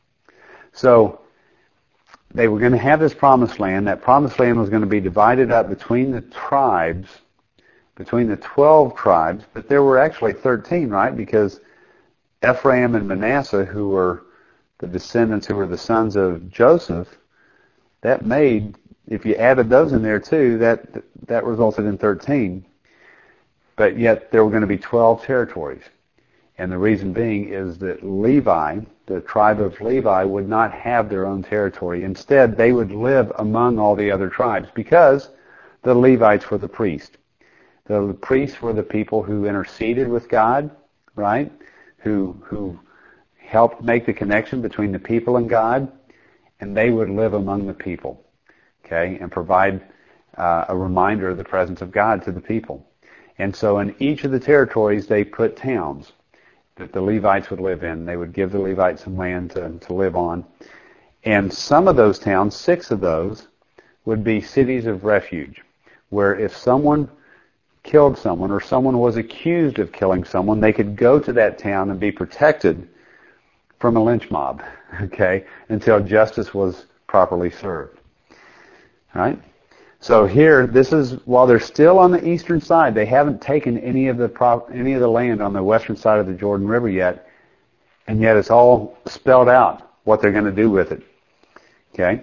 So, they were going to have this promised land. That promised land was going to be divided up between the tribes, between the 12 tribes, but there were actually 13, right? Because Ephraim and Manasseh, who were the descendants, who were the sons of Joseph, that made, if you added those in there too, that resulted in 13. But yet there were going to be 12 territories. And the reason being is that Levi, the tribe of Levi, would not have their own territory. Instead, they would live among all the other tribes because the Levites were the priests. The priests were the people who interceded with God, right? Who helped make the connection between the people and God, and they would live among the people, okay, and provide a reminder of the presence of God to the people. And so in each of the territories, they put towns that the Levites would live in. They would give the Levites some land to live on. And some of those towns, 6 of those, would be cities of refuge, where if someone killed someone or someone was accused of killing someone, they could go to that town and be protected from a lynch mob, okay, until justice was properly served. All right? So here, this is, while they're still on the eastern side, they haven't taken any of the land on the western side of the Jordan River yet, and yet it's all spelled out what they're going to do with it. Okay?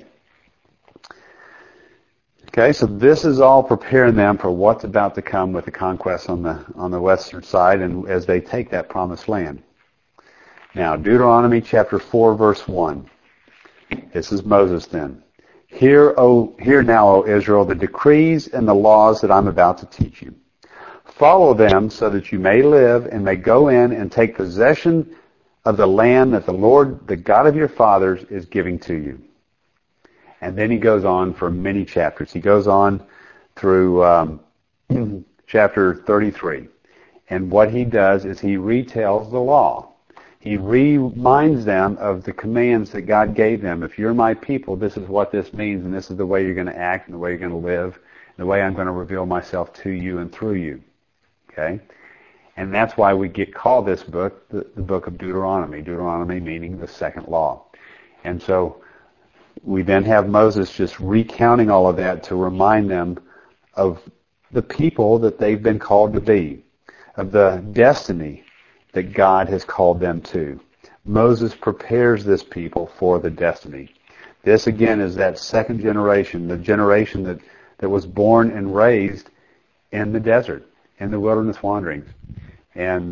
Okay, so this is all preparing them for what's about to come with the conquest on the western side, and as they take that promised land. Now, Deuteronomy chapter 4, verse 1. This is Moses then. Hear now, O Israel, the decrees and the laws that I'm about to teach you. Follow them so that you may live and may go in and take possession of the land that the Lord, the God of your fathers, is giving to you. And then he goes on for many chapters. He goes on through chapter 33. And what he does is he retells the law. He reminds them of the commands that God gave them. If you're my people, this is what this means, and this is the way you're going to act, and the way you're going to live, and the way I'm going to reveal myself to you and through you. Okay? And that's why we call this book the book of Deuteronomy. Deuteronomy meaning the second law. And so we then have Moses just recounting all of that to remind them of the people that they've been called to be, of the destiny that God has called them to. Moses prepares this people for the destiny. This again is that second generation, the generation that was born and raised in the desert, in the wilderness wanderings. And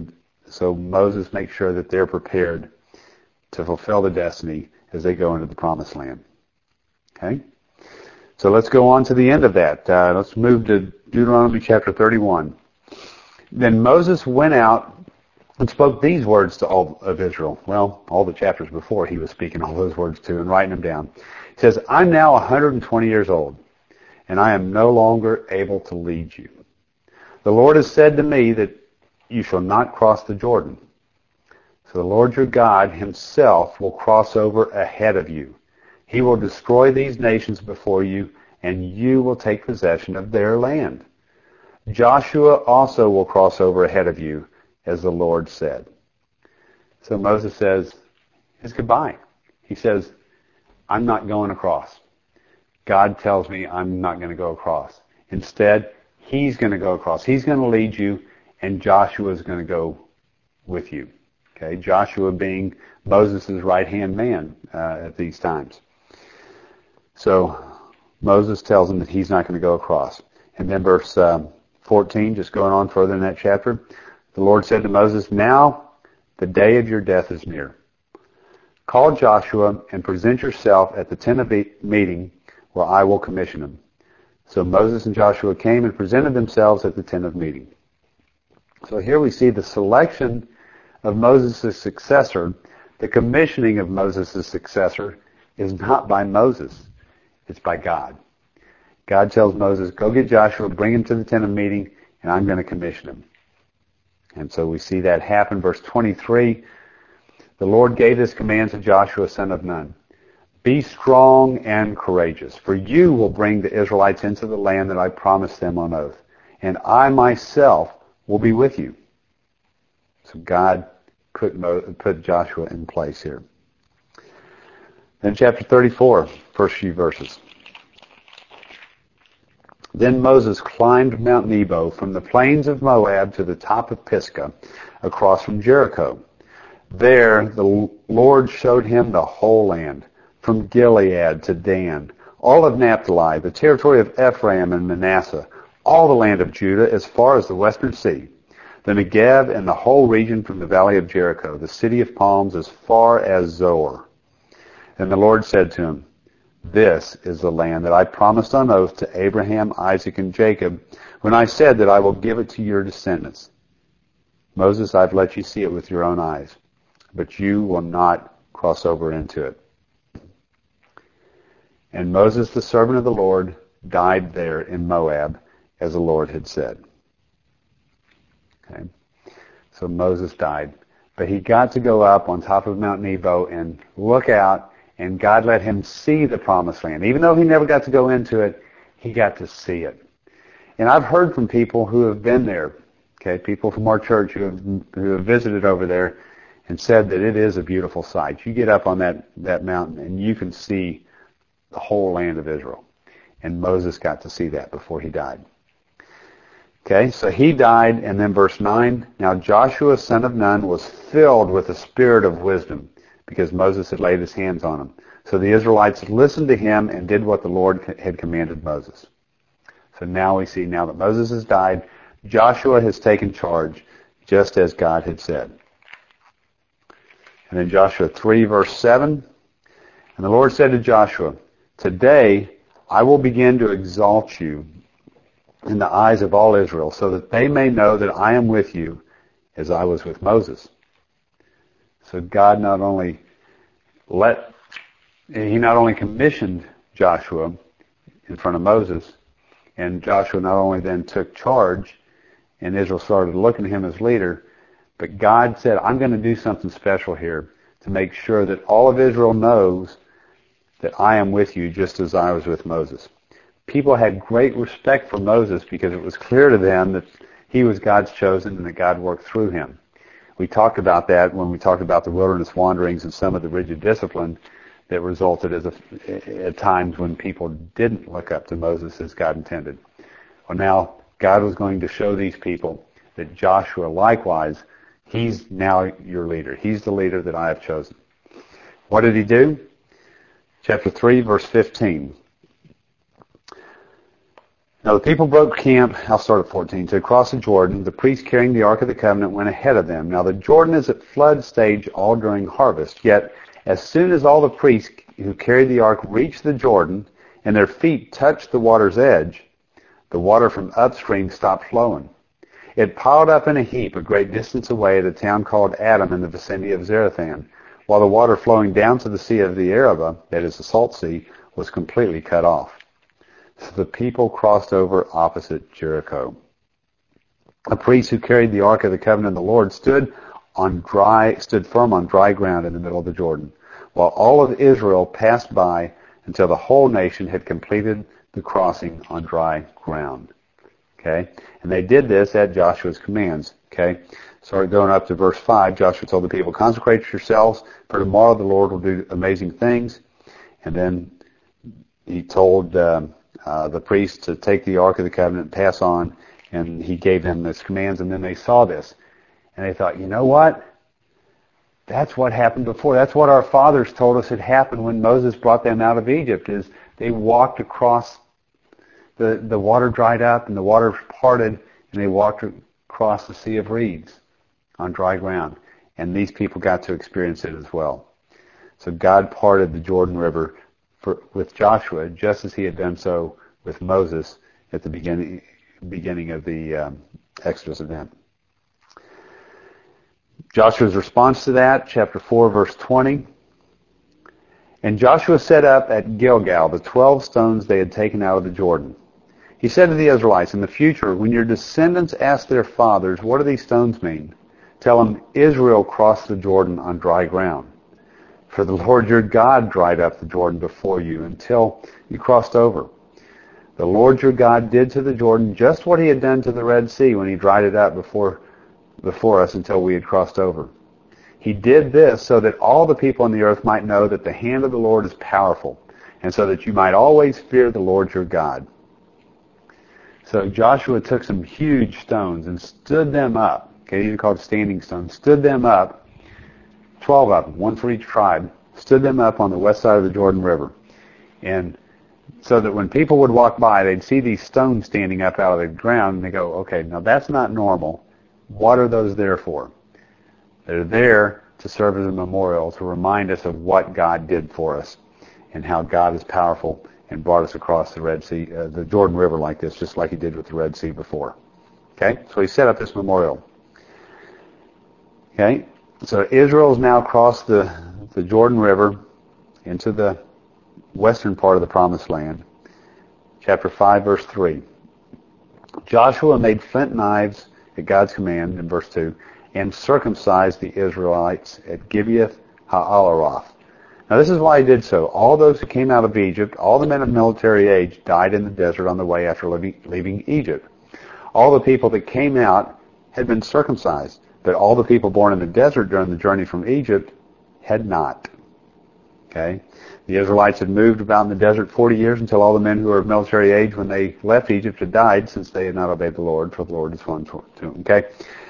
So Moses makes sure that they're prepared to fulfill the destiny as they go into the promised land. Okay? So let's go on to the end of that. Let's move to Deuteronomy chapter 31. Then Moses went out and spoke these words to all of Israel. Well, all the chapters before he was speaking all those words to and writing them down. He says, I'm now 120 years old, and I am no longer able to lead you. The Lord has said to me that you shall not cross the Jordan. So the Lord your God himself will cross over ahead of you. He will destroy these nations before you, and you will take possession of their land. Joshua also will cross over ahead of you, as the Lord said. So Moses says, it's goodbye. He says, I'm not going across. God tells me I'm not going to go across. Instead, he's going to go across. He's going to lead you, and Joshua is going to go with you. Okay, Joshua being Moses' right-hand man at these times. So Moses tells him that he's not going to go across. And then verse 14, just going on further in that chapter, the Lord said to Moses, now the day of your death is near. Call Joshua and present yourself at the tent of meeting where I will commission him. So Moses and Joshua came and presented themselves at the tent of meeting. So here we see the selection of Moses' successor. The commissioning of Moses' successor is not by Moses. It's by God. God tells Moses, go get Joshua, bring him to the tent of meeting, and I'm going to commission him. And so we see that happen. Verse 23, the Lord gave this command to Joshua, son of Nun. Be strong and courageous, for you will bring the Israelites into the land that I promised them on oath, and I myself will be with you. So God put Joshua in place here. Then chapter 34, first few verses. Then Moses climbed Mount Nebo from the plains of Moab to the top of Pisgah, across from Jericho. There the Lord showed him the whole land, from Gilead to Dan, all of Naphtali, the territory of Ephraim and Manasseh, all the land of Judah as far as the western sea, the Negev and the whole region from the valley of Jericho, the city of palms as far as Zoar. And the Lord said to him, this is the land that I promised on oath to Abraham, Isaac, and Jacob when I said that I will give it to your descendants. Moses, I've let you see it with your own eyes, but you will not cross over into it. And Moses, the servant of the Lord, died there in Moab, as the Lord had said. Okay. So Moses died. But he got to go up on top of Mount Nebo and look out, and God let him see the promised land. Even though he never got to go into it, he got to see it. And I've heard from people who have been there, okay, people from our church who have visited over there and said that it is a beautiful sight. You get up on that mountain and you can see the whole land of Israel. And Moses got to see that before he died. Okay, so he died, and then verse 9, now Joshua, son of Nun, was filled with the spirit of wisdom, because Moses had laid his hands on him. So the Israelites listened to him and did what the Lord had commanded Moses. So now we see, now that Moses has died, Joshua has taken charge, just as God had said. And then Joshua 3, verse 7, and the Lord said to Joshua, today I will begin to exalt you in the eyes of all Israel, so that they may know that I am with you as I was with Moses. So God not only commissioned Joshua in front of Moses, and Joshua not only then took charge, and Israel started looking at him as leader, but God said, I'm going to do something special here to make sure that all of Israel knows that I am with you just as I was with Moses. People had great respect for Moses because it was clear to them that he was God's chosen and that God worked through him. We talked about that when we talked about the wilderness wanderings and some of the rigid discipline that resulted at times when people didn't look up to Moses as God intended. Well, now God was going to show these people that Joshua, likewise, he's now your leader. He's the leader that I have chosen. What did he do? Chapter 3, verse 15. Now the people broke camp, I'll start at 14, to cross the Jordan. The priests carrying the Ark of the Covenant went ahead of them. Now the Jordan is at flood stage all during harvest. Yet as soon as all the priests who carried the Ark reached the Jordan and their feet touched the water's edge, the water from upstream stopped flowing. It piled up in a heap a great distance away at a town called Adam in the vicinity of Zarethan, while the water flowing down to the Sea of the Arabah, that is the Salt Sea, was completely cut off. So the people crossed over opposite Jericho. The priests who carried the Ark of the Covenant of the Lord stood firm on dry ground in the middle of the Jordan, while all of Israel passed by until the whole nation had completed the crossing on dry ground. Okay? And they did this at Joshua's commands. Okay? So going up to verse 5, Joshua told the people, consecrate yourselves, for tomorrow the Lord will do amazing things. And then he told the priests to take the Ark of the Covenant, pass on, and he gave them his commands, and then they saw this. And they thought, you know what? That's what happened before. That's what our fathers told us had happened when Moses brought them out of Egypt, is they walked across, the water dried up and the water parted, and they walked across the Sea of Reeds on dry ground. And these people got to experience it as well. So God parted the Jordan River with Joshua, just as he had done so with Moses at the beginning of the Exodus event. Joshua's response to that, chapter 4, verse 20. And Joshua set up at Gilgal the 12 stones they had taken out of the Jordan. He said to the Israelites, in the future, when your descendants ask their fathers, what do these stones mean? Tell them, Israel crossed the Jordan on dry ground. For the Lord your God dried up the Jordan before you until you crossed over. The Lord your God did to the Jordan just what he had done to the Red Sea when he dried it up before us until we had crossed over. He did this so that all the people on the earth might know that the hand of the Lord is powerful, and so that you might always fear the Lord your God. So Joshua took some huge stones and stood them up. Okay, these are called standing stones. Stood them up, 12 of them, one for each tribe. Stood them up on the west side of the Jordan River. And so that when people would walk by, they'd see these stones standing up out of the ground, and they go, okay, now that's not normal. What are those there for? They're there to serve as a memorial, to remind us of what God did for us and how God is powerful and brought us across the Red Sea, the Jordan River like this, just like he did with the Red Sea before. Okay? So he set up this memorial. Okay? So Israel's now crossed the Jordan River into the western part of the Promised Land. Chapter 5, verse 3. Joshua made flint knives at God's command, in verse 2, and circumcised the Israelites at Gibeath Ha'alaroth. Now this is why he did so. All those who came out of Egypt, all the men of military age, died in the desert on the way after leaving Egypt. All the people that came out had been circumcised, but all the people born in the desert during the journey from Egypt had not. Okay? The Israelites had moved about in the desert 40 years until all the men who were of military age when they left Egypt had died, since they had not obeyed the Lord, for the Lord is one to them. Okay?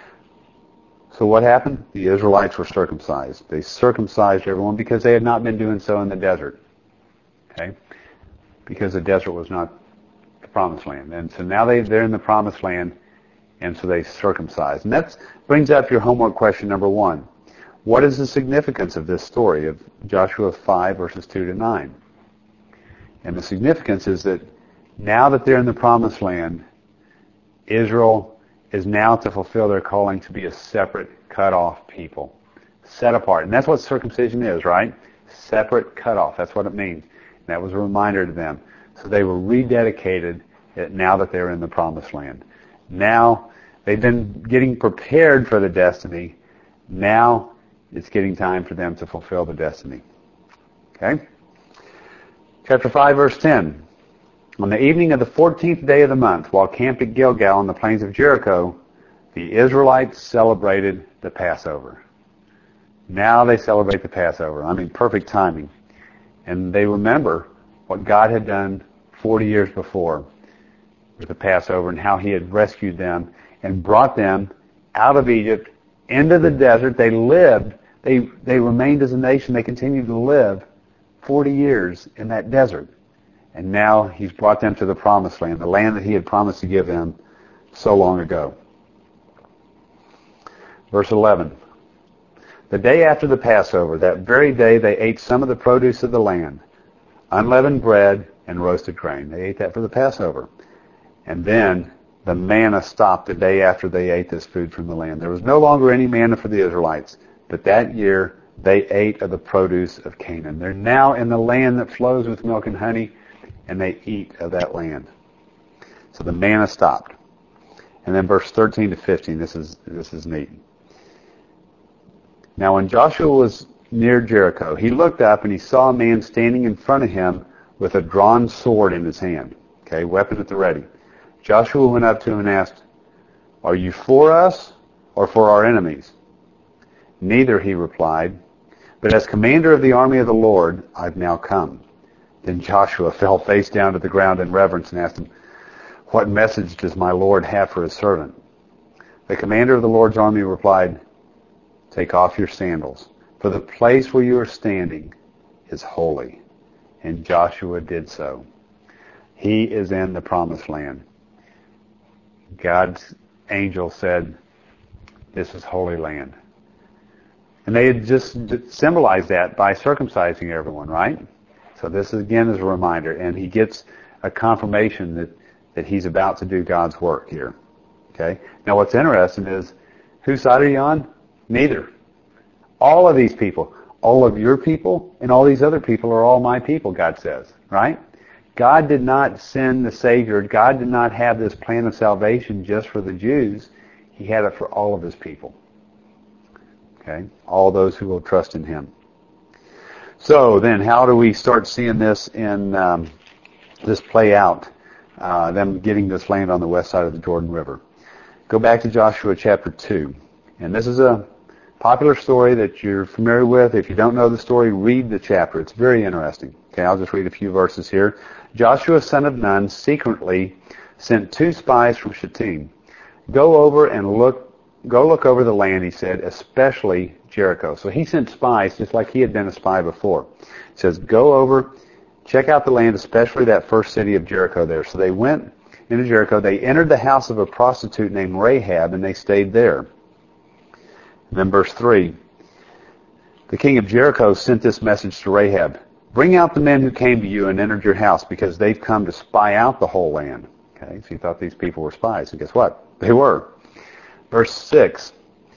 So what happened? The Israelites were circumcised. They circumcised everyone because they had not been doing so in the desert. Okay? Because the desert was not the Promised Land. And so now they're in the Promised Land, and so they circumcised. And that brings up your homework question number 1. What is the significance of this story of Joshua 5, verses 2 to 9? And the significance is that now that they're in the Promised Land, Israel is now to fulfill their calling to be a separate, cut-off people. Set apart. And that's what circumcision is, right? Separate, cut-off. That's what it means. And that was a reminder to them. So they were rededicated now that they're in the Promised Land. Now, they've been getting prepared for the destiny. Now, it's getting time for them to fulfill the destiny. Okay? Chapter 5, verse 10. On the evening of the 14th day of the month, while camped at Gilgal on the plains of Jericho, the Israelites celebrated the Passover. Now they celebrate the Passover. I mean, perfect timing. And they remember what God had done 40 years before with the Passover and how he had rescued them and brought them out of Egypt into the desert. They lived, they remained as a nation. They continued to live 40 years in that desert. And now he's brought them to the promised land, the land that he had promised to give them so long ago. Verse 11. The day after the Passover, that very day they ate some of the produce of the land, unleavened bread and roasted grain. They ate that for the Passover. And then the manna stopped the day after they ate this food from the land. There was no longer any manna for the Israelites, but that year they ate of the produce of Canaan. They're now in the land that flows with milk and honey, and they eat of that land. So the manna stopped. And then verse 13 to 15, this is neat. Now when Joshua was near Jericho, he looked up and he saw a man standing in front of him with a drawn sword in his hand. Okay, weapon at the ready. Joshua went up to him and asked, "Are you for us or for our enemies?" "Neither," he replied, "but as commander of the army of the Lord, I've now come." Then Joshua fell face down to the ground in reverence and asked him, "What message does my Lord have for his servant?" The commander of the Lord's army replied, "Take off your sandals, for the place where you are standing is holy." And Joshua did so. He is in the promised land. God's angel said, "This is holy land." And they had just symbolized that by circumcising everyone, right? So this again is a reminder, and he gets a confirmation that he's about to do God's work here. Okay? Now what's interesting is, whose side are you on? Neither. All of these people, all of your people, and all these other people are all my people, God says, right? God did not send the Savior. God did not have this plan of salvation just for the Jews. He had it for all of his people. Okay? All those who will trust in him. So then, how do we start seeing this in this play out, them getting this land on the west side of the Jordan River? Go back to Joshua chapter 2. And this is a popular story that you're familiar with. If you don't know the story, read the chapter. It's very interesting. Okay, I'll just read a few verses here. Joshua, son of Nun, secretly sent 2 spies from Shittim. Go look over the land, he said, especially Jericho. So he sent spies just like he had been a spy before. He says, go over, check out the land, especially that first city of Jericho there. So they went into Jericho. They entered the house of a prostitute named Rahab, and they stayed there. And then verse 3, the king of Jericho sent this message to Rahab. Bring out the men who came to you and entered your house, because they've come to spy out the whole land. Okay, so you thought these people were spies, and guess what? They were. Verse 6,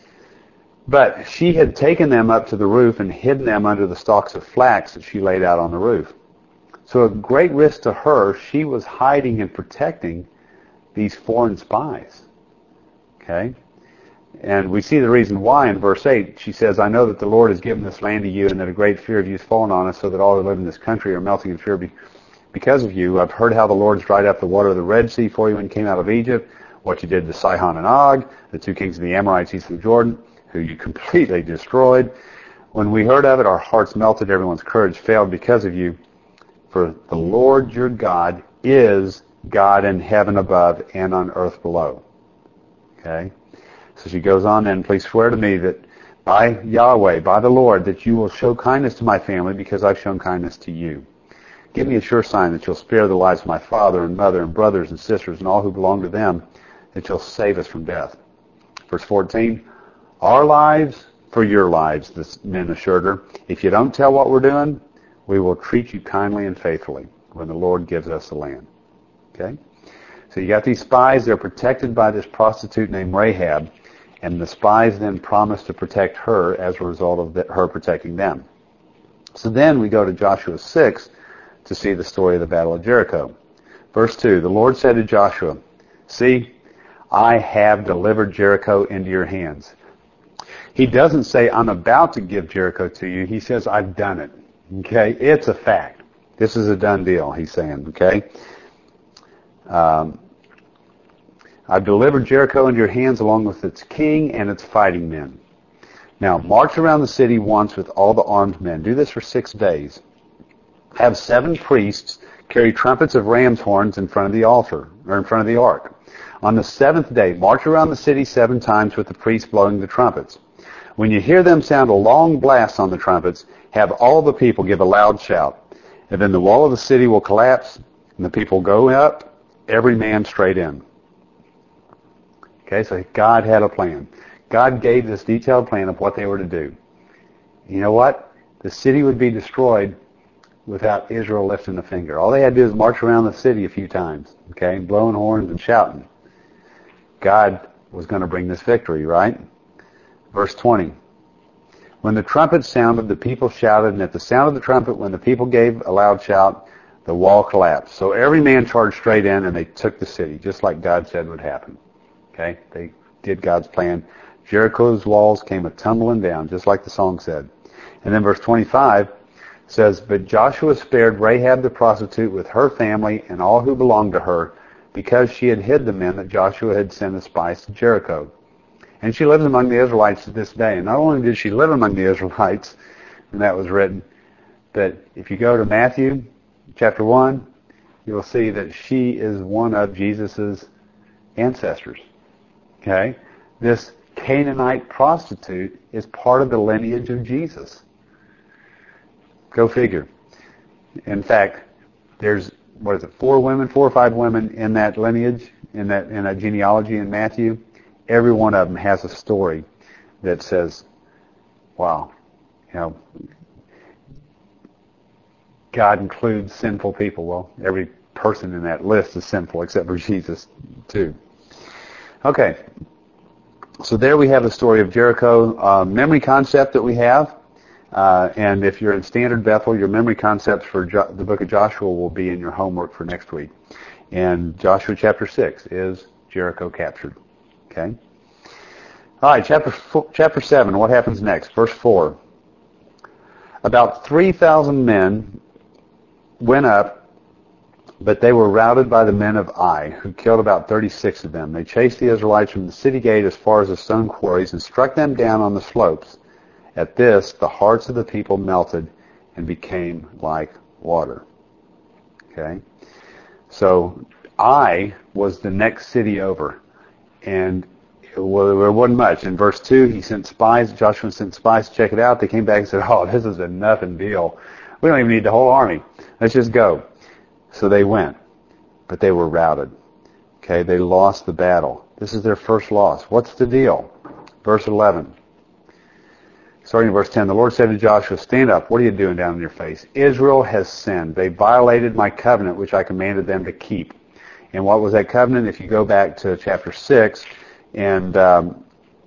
but she had taken them up to the roof and hidden them under the stalks of flax that she laid out on the roof. So at great risk to her, she was hiding and protecting these foreign spies. Okay? And we see the reason why in verse 8. She says, I know that the Lord has given this land to you, and that a great fear of you has fallen on us, so that all who live in this country are melting in fear because of you. I've heard how the Lord's dried up the water of the Red Sea for you when you came out of Egypt, what you did to Sihon and Og, the 2 kings of the Amorites east of Jordan, who you completely destroyed. When we heard of it, our hearts melted, everyone's courage failed because of you. For the Lord your God is God in heaven above and on earth below. Okay? So she goes on then, please swear to me that by Yahweh, by the Lord, that you will show kindness to my family because I've shown kindness to you. Give me a sure sign that you'll spare the lives of my father and mother and brothers and sisters and all who belong to them, that you'll save us from death. Verse 14, our lives for your lives, the men assured her. If you don't tell what we're doing, we will treat you kindly and faithfully when the Lord gives us the land. Okay? So you got these spies, they're protected by this prostitute named Rahab, and the spies then promise to protect her as a result of her protecting them. So then we go to Joshua 6 to see the story of the Battle of Jericho. Verse 2, the Lord said to Joshua, see, I have delivered Jericho into your hands. He doesn't say, I'm about to give Jericho to you. He says, I've done it. Okay? It's a fact. This is a done deal, he's saying. Okay? I've delivered Jericho into your hands along with its king and its fighting men. Now, march around the city once with all the armed men. Do this for 6 days. Have 7 priests carry trumpets of ram's horns in front of the altar, or in front of the ark. On the 7th day, march around the city 7 times with the priests blowing the trumpets. When you hear them sound a long blast on the trumpets, have all the people give a loud shout. And then the wall of the city will collapse, and the people go up, every man straight in. Okay, so God had a plan. God gave this detailed plan of what they were to do. You know what? The city would be destroyed without Israel lifting a finger. All they had to do is march around the city a few times, okay, blowing horns and shouting. God was going to bring this victory, right? Verse 20. When the trumpet sounded, the people shouted, and at the sound of the trumpet, when the people gave a loud shout, the wall collapsed. So every man charged straight in, and they took the city, just like God said would happen. Okay? They did God's plan. Jericho's walls came a-tumbling down, just like the song said. And then verse 25 says, But Joshua spared Rahab the prostitute with her family and all who belonged to her, because she had hid the men that Joshua had sent as spies to Jericho. And she lives among the Israelites to this day. And not only did she live among the Israelites, and that was written, but if you go to Matthew chapter 1, you'll see that she is one of Jesus' ancestors. Okay? This Canaanite prostitute is part of the lineage of Jesus. Go figure. In fact, there's, 4 or 5 women in that lineage, in that genealogy in Matthew. Every one of them has a story that says, wow, God includes sinful people. Well, every person in that list is sinful except for Jesus, too. Okay. So there we have the story of Jericho. Memory concept that we have. And if you're in Standard Bethel, your memory concepts for the book of Joshua will be in your homework for next week. And Joshua chapter 6 is Jericho captured. Okay? All right, chapter 7, what happens next? Verse 4. About 3,000 men went up, but they were routed by the men of Ai, who killed about 36 of them. They chased the Israelites from the city gate as far as the stone quarries and struck them down on the slopes. At this, the hearts of the people melted and became like water. Okay? So, Ai was the next city over. And there wasn't much. In verse 2, Joshua sent spies to check it out. They came back and said, this is a nothing deal. We don't even need the whole army. Let's just go. So they went. But they were routed. Okay, they lost the battle. This is their first loss. What's the deal? Verse 11. Starting in verse 10, the Lord said to Joshua, stand up. What are you doing down in your face? Israel has sinned. They violated my covenant, which I commanded them to keep. And what was that covenant? If you go back to chapter 6, and God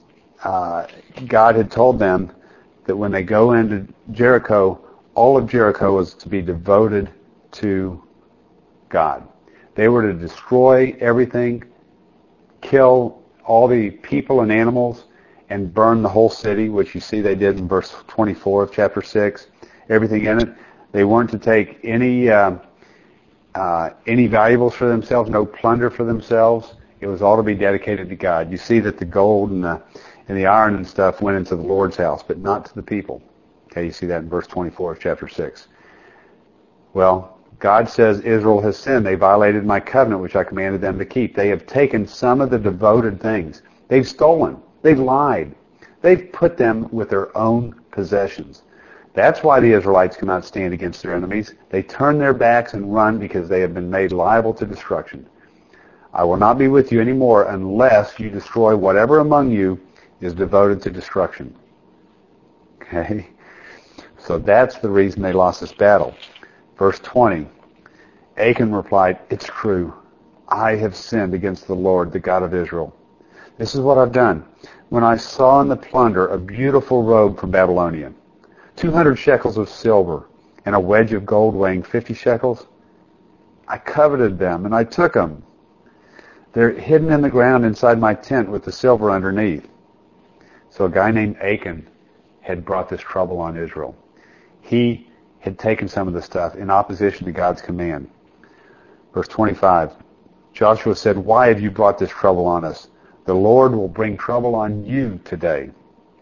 had told them that when they go into Jericho, all of Jericho was to be devoted to God. They were to destroy everything, kill all the people and animals, and burn the whole city, which you see they did in verse 24 of chapter 6. Everything in it. They weren't to take any valuables for themselves, no plunder for themselves. It was all to be dedicated to God. You see that the gold and the iron and stuff went into the Lord's house, but not to the people. Okay, you see that in verse 24 of chapter 6. Well, God says Israel has sinned. They violated my covenant, which I commanded them to keep. They have taken some of the devoted things. They've stolen. They've lied. They've put them with their own possessions. That's why the Israelites cannot stand against their enemies. They turn their backs and run because they have been made liable to destruction. I will not be with you anymore unless you destroy whatever among you is devoted to destruction. Okay? So that's the reason they lost this battle. Verse 20. Achan replied, it's true. I have sinned against the Lord, the God of Israel. This is what I've done. When I saw in the plunder a beautiful robe from Babylonia, 200 shekels of silver, and a wedge of gold weighing 50 shekels, I coveted them, and I took them. They're hidden in the ground inside my tent with the silver underneath. So a guy named Achan had brought this trouble on Israel. He had taken some of the stuff in opposition to God's command. Verse 25, Joshua said, why have you brought this trouble on us? The Lord will bring trouble on you today.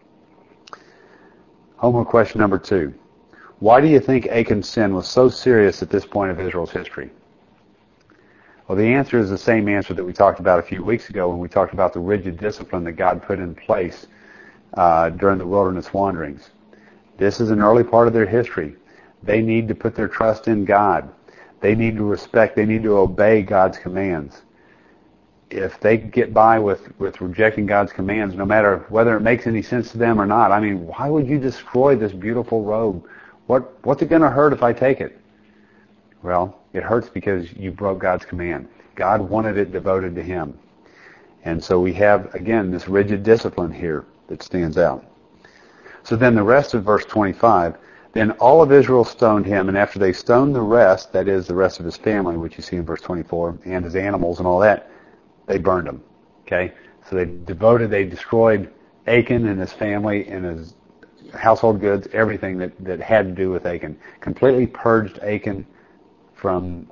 Homework question number 2. Why do you think Achan's sin was so serious at this point of Israel's history? Well, the answer is the same answer that we talked about a few weeks ago when we talked about the rigid discipline that God put in place during the wilderness wanderings. This is an early part of their history. They need to put their trust in God. They need to respect, they need to obey God's commands. If they get by with rejecting God's commands, no matter whether it makes any sense to them or not, I mean, why would you destroy this beautiful robe? What's it going to hurt if I take it? Well, it hurts because you broke God's command. God wanted it devoted to Him. And so we have, again, this rigid discipline here that stands out. So then the rest of verse 25, then all of Israel stoned him, and after they stoned the rest, that is the rest of his family, which you see in verse 24, and his animals and all that, they burned him. Okay? So they destroyed Achan and his family and his household goods, everything that had to do with Achan. Completely purged Achan from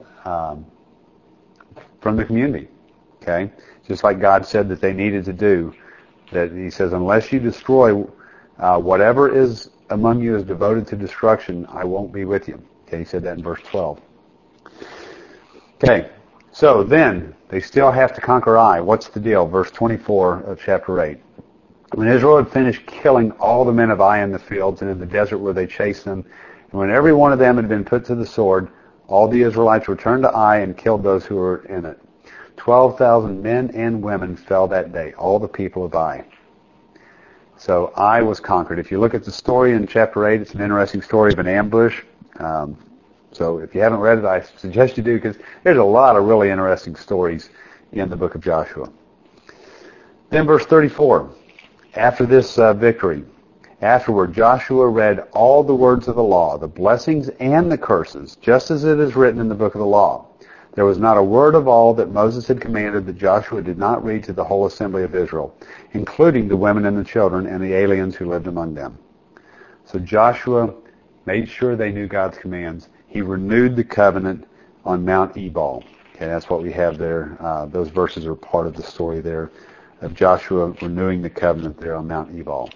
the community. Okay? Just like God said that they needed to do. That He says, unless you destroy whatever is among you is devoted to destruction, I won't be with you. Okay, He said that in verse 12. Okay, so then they still have to conquer Ai. What's the deal? Verse 24 of chapter 8. When Israel had finished killing all the men of Ai in the fields and in the desert where they chased them, and when every one of them had been put to the sword, all the Israelites returned to Ai and killed those who were in it. 12,000 men and women fell that day, all the people of Ai. So Ai was conquered. If you look at the story in chapter 8, it's an interesting story of an ambush. So if you haven't read it, I suggest you do, because there's a lot of really interesting stories in the book of Joshua. Then verse 34, after this victory, afterward Joshua read all the words of the law, the blessings and the curses, just as it is written in the book of the law. There was not a word of all that Moses had commanded that Joshua did not read to the whole assembly of Israel, including the women and the children and the aliens who lived among them. So Joshua made sure they knew God's commands. He renewed the covenant on Mount Ebal. Okay, that's what we have there. Those verses are part of the story there of Joshua renewing the covenant there on Mount Ebal.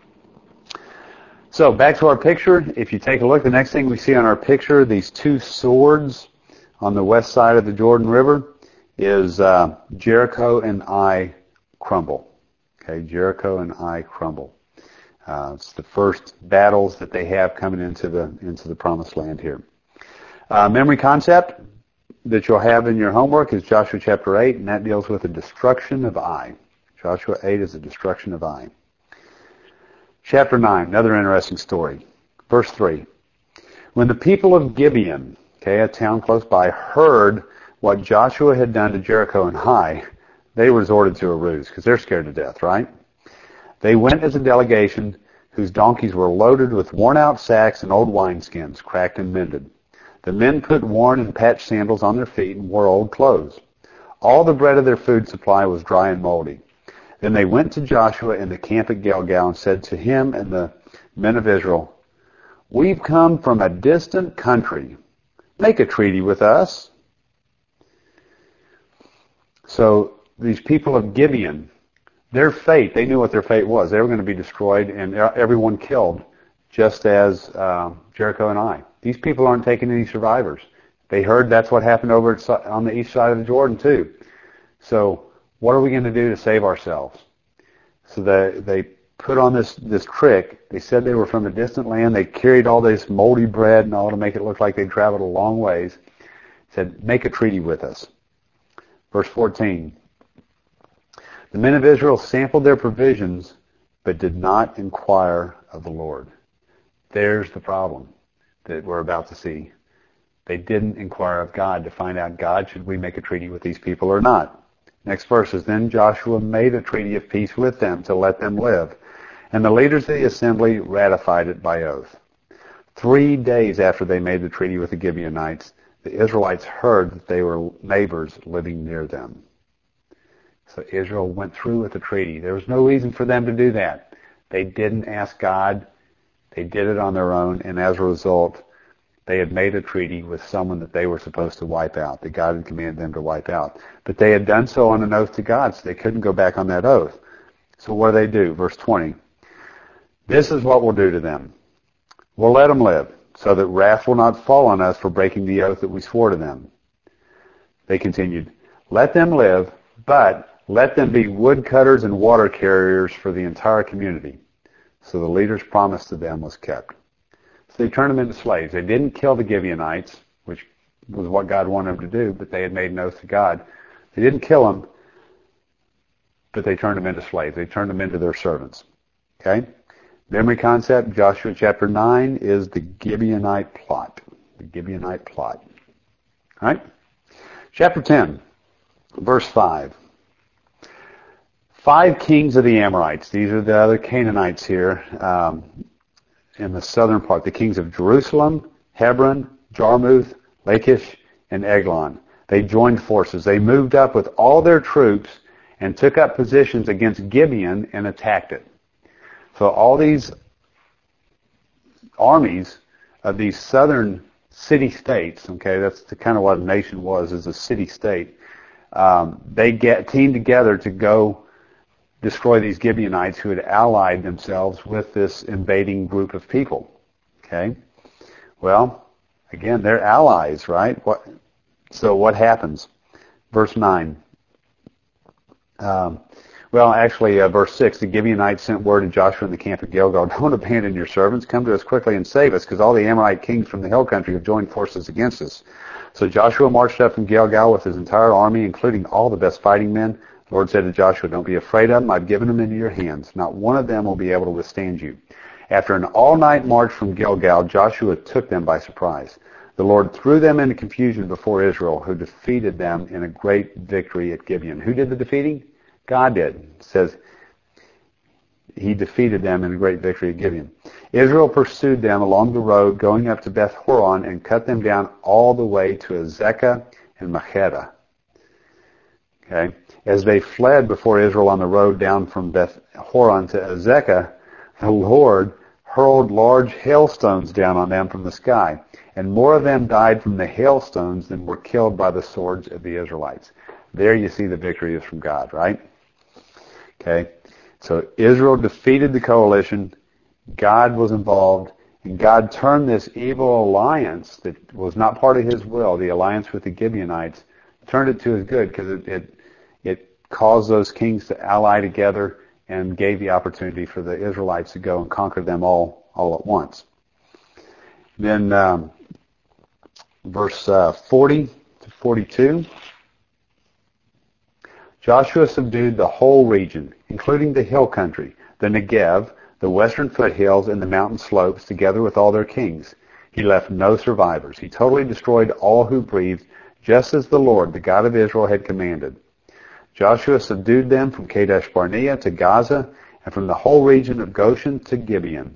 So back to our picture. If you take a look, the next thing we see on our picture, these two swords on the west side of the Jordan River, is Jericho and Ai crumble. Okay, Jericho and Ai crumble. It's the first battles that they have coming into the promised land here. Memory concept that you'll have in your homework is Joshua chapter 8, and that deals with the destruction of Ai. Joshua 8 is the destruction of Ai. Chapter 9, another interesting story. Verse 3. When the people of Gibeon, okay, a town close by, heard what Joshua had done to Jericho and Ai, they resorted to a ruse, because they're scared to death, right? They went as a delegation whose donkeys were loaded with worn-out sacks and old wineskins, cracked and mended. The men put worn and patched sandals on their feet and wore old clothes. All the bread of their food supply was dry and moldy. Then they went to Joshua in the camp at Gilgal and said to him and the men of Israel, "We've come from a distant country. Make a treaty with us." So these people of Gibeon, their fate, they knew what their fate was. They were going to be destroyed and everyone killed, just as Jericho and Ai. These people aren't taking any survivors. They heard that's what happened over on the east side of the Jordan too. So what are we going to do to save ourselves? So they put on this trick. They said they were from a distant land. They carried all this moldy bread and all to make it look like they traveled a long ways. Said, "Make a treaty with us." Verse 14. The men of Israel sampled their provisions, but did not inquire of the Lord. There's the problem that we're about to see. They didn't inquire of God to find out, God, should we make a treaty with these people or not? Next verse is, then Joshua made a treaty of peace with them to let them live. And the leaders of the assembly ratified it by oath. 3 days after they made the treaty with the Gibeonites, the Israelites heard that they were neighbors living near them. So Israel went through with the treaty. There was no reason for them to do that. They didn't ask God. They did it on their own, and as a result, they had made a treaty with someone that they were supposed to wipe out, that God had commanded them to wipe out. But they had done so on an oath to God, so they couldn't go back on that oath. So what do? Verse 20. This is what we'll do to them. We'll let them live, so that wrath will not fall on us for breaking the oath that we swore to them. They continued, let them live, but let them be woodcutters and water carriers for the entire community. So the leader's promise to them was kept. So they turned them into slaves. They didn't kill the Gibeonites, which was what God wanted them to do, but they had made an oath to God. They didn't kill them, but they turned them into slaves. They turned them into their servants. Okay? Memory concept, Joshua chapter 9 is the Gibeonite plot. The Gibeonite plot. All right? Chapter 10, verse 5. 5 kings of the Amorites. These are the other Canaanites here in the southern part. The kings of Jerusalem, Hebron, Jarmuth, Lachish, and Eglon. They joined forces. They moved up with all their troops and took up positions against Gibeon and attacked it. So all these armies of these southern city-states, okay, that's kind of what a nation was, is a city-state, they teamed together to go destroy these Gibeonites who had allied themselves with this invading group of people. Okay? Well, again, they're allies, right? So what happens? Verse 9. Verse 6, the Gibeonites sent word to Joshua in the camp of Gilgal, don't abandon your servants, come to us quickly and save us, because all the Amorite kings from the hill country have joined forces against us. So Joshua marched up from Gilgal with his entire army, including all the best fighting men. The Lord said to Joshua, don't be afraid of them, I've given them into your hands. Not one of them will be able to withstand you. After an all-night march from Gilgal, Joshua took them by surprise. The Lord threw them into confusion before Israel, who defeated them in a great victory at Gibeon. Who did the defeating? God did. It says he defeated them in a great victory at Gibeon. Israel pursued them along the road going up to Beth Horon and cut them down all the way to Azekah and Makkedah. Okay? As they fled before Israel on the road down from Beth Horon to Azekah, the Lord hurled large hailstones down on them from the sky, and more of them died from the hailstones than were killed by the swords of the Israelites. There you see the victory is from God, right? Okay, so Israel defeated the coalition, God was involved, and God turned this evil alliance that was not part of his will, the alliance with the Gibeonites, turned it to his good because it caused those kings to ally together and gave the opportunity for the Israelites to go and conquer them all at once. Then verse 40 to 42. Joshua subdued the whole region, including the hill country, the Negev, the western foothills, and the mountain slopes, together with all their kings. He left no survivors. He totally destroyed all who breathed, just as the Lord, the God of Israel, had commanded. Joshua subdued them from Kadesh Barnea to Gaza, and from the whole region of Goshen to Gibeon.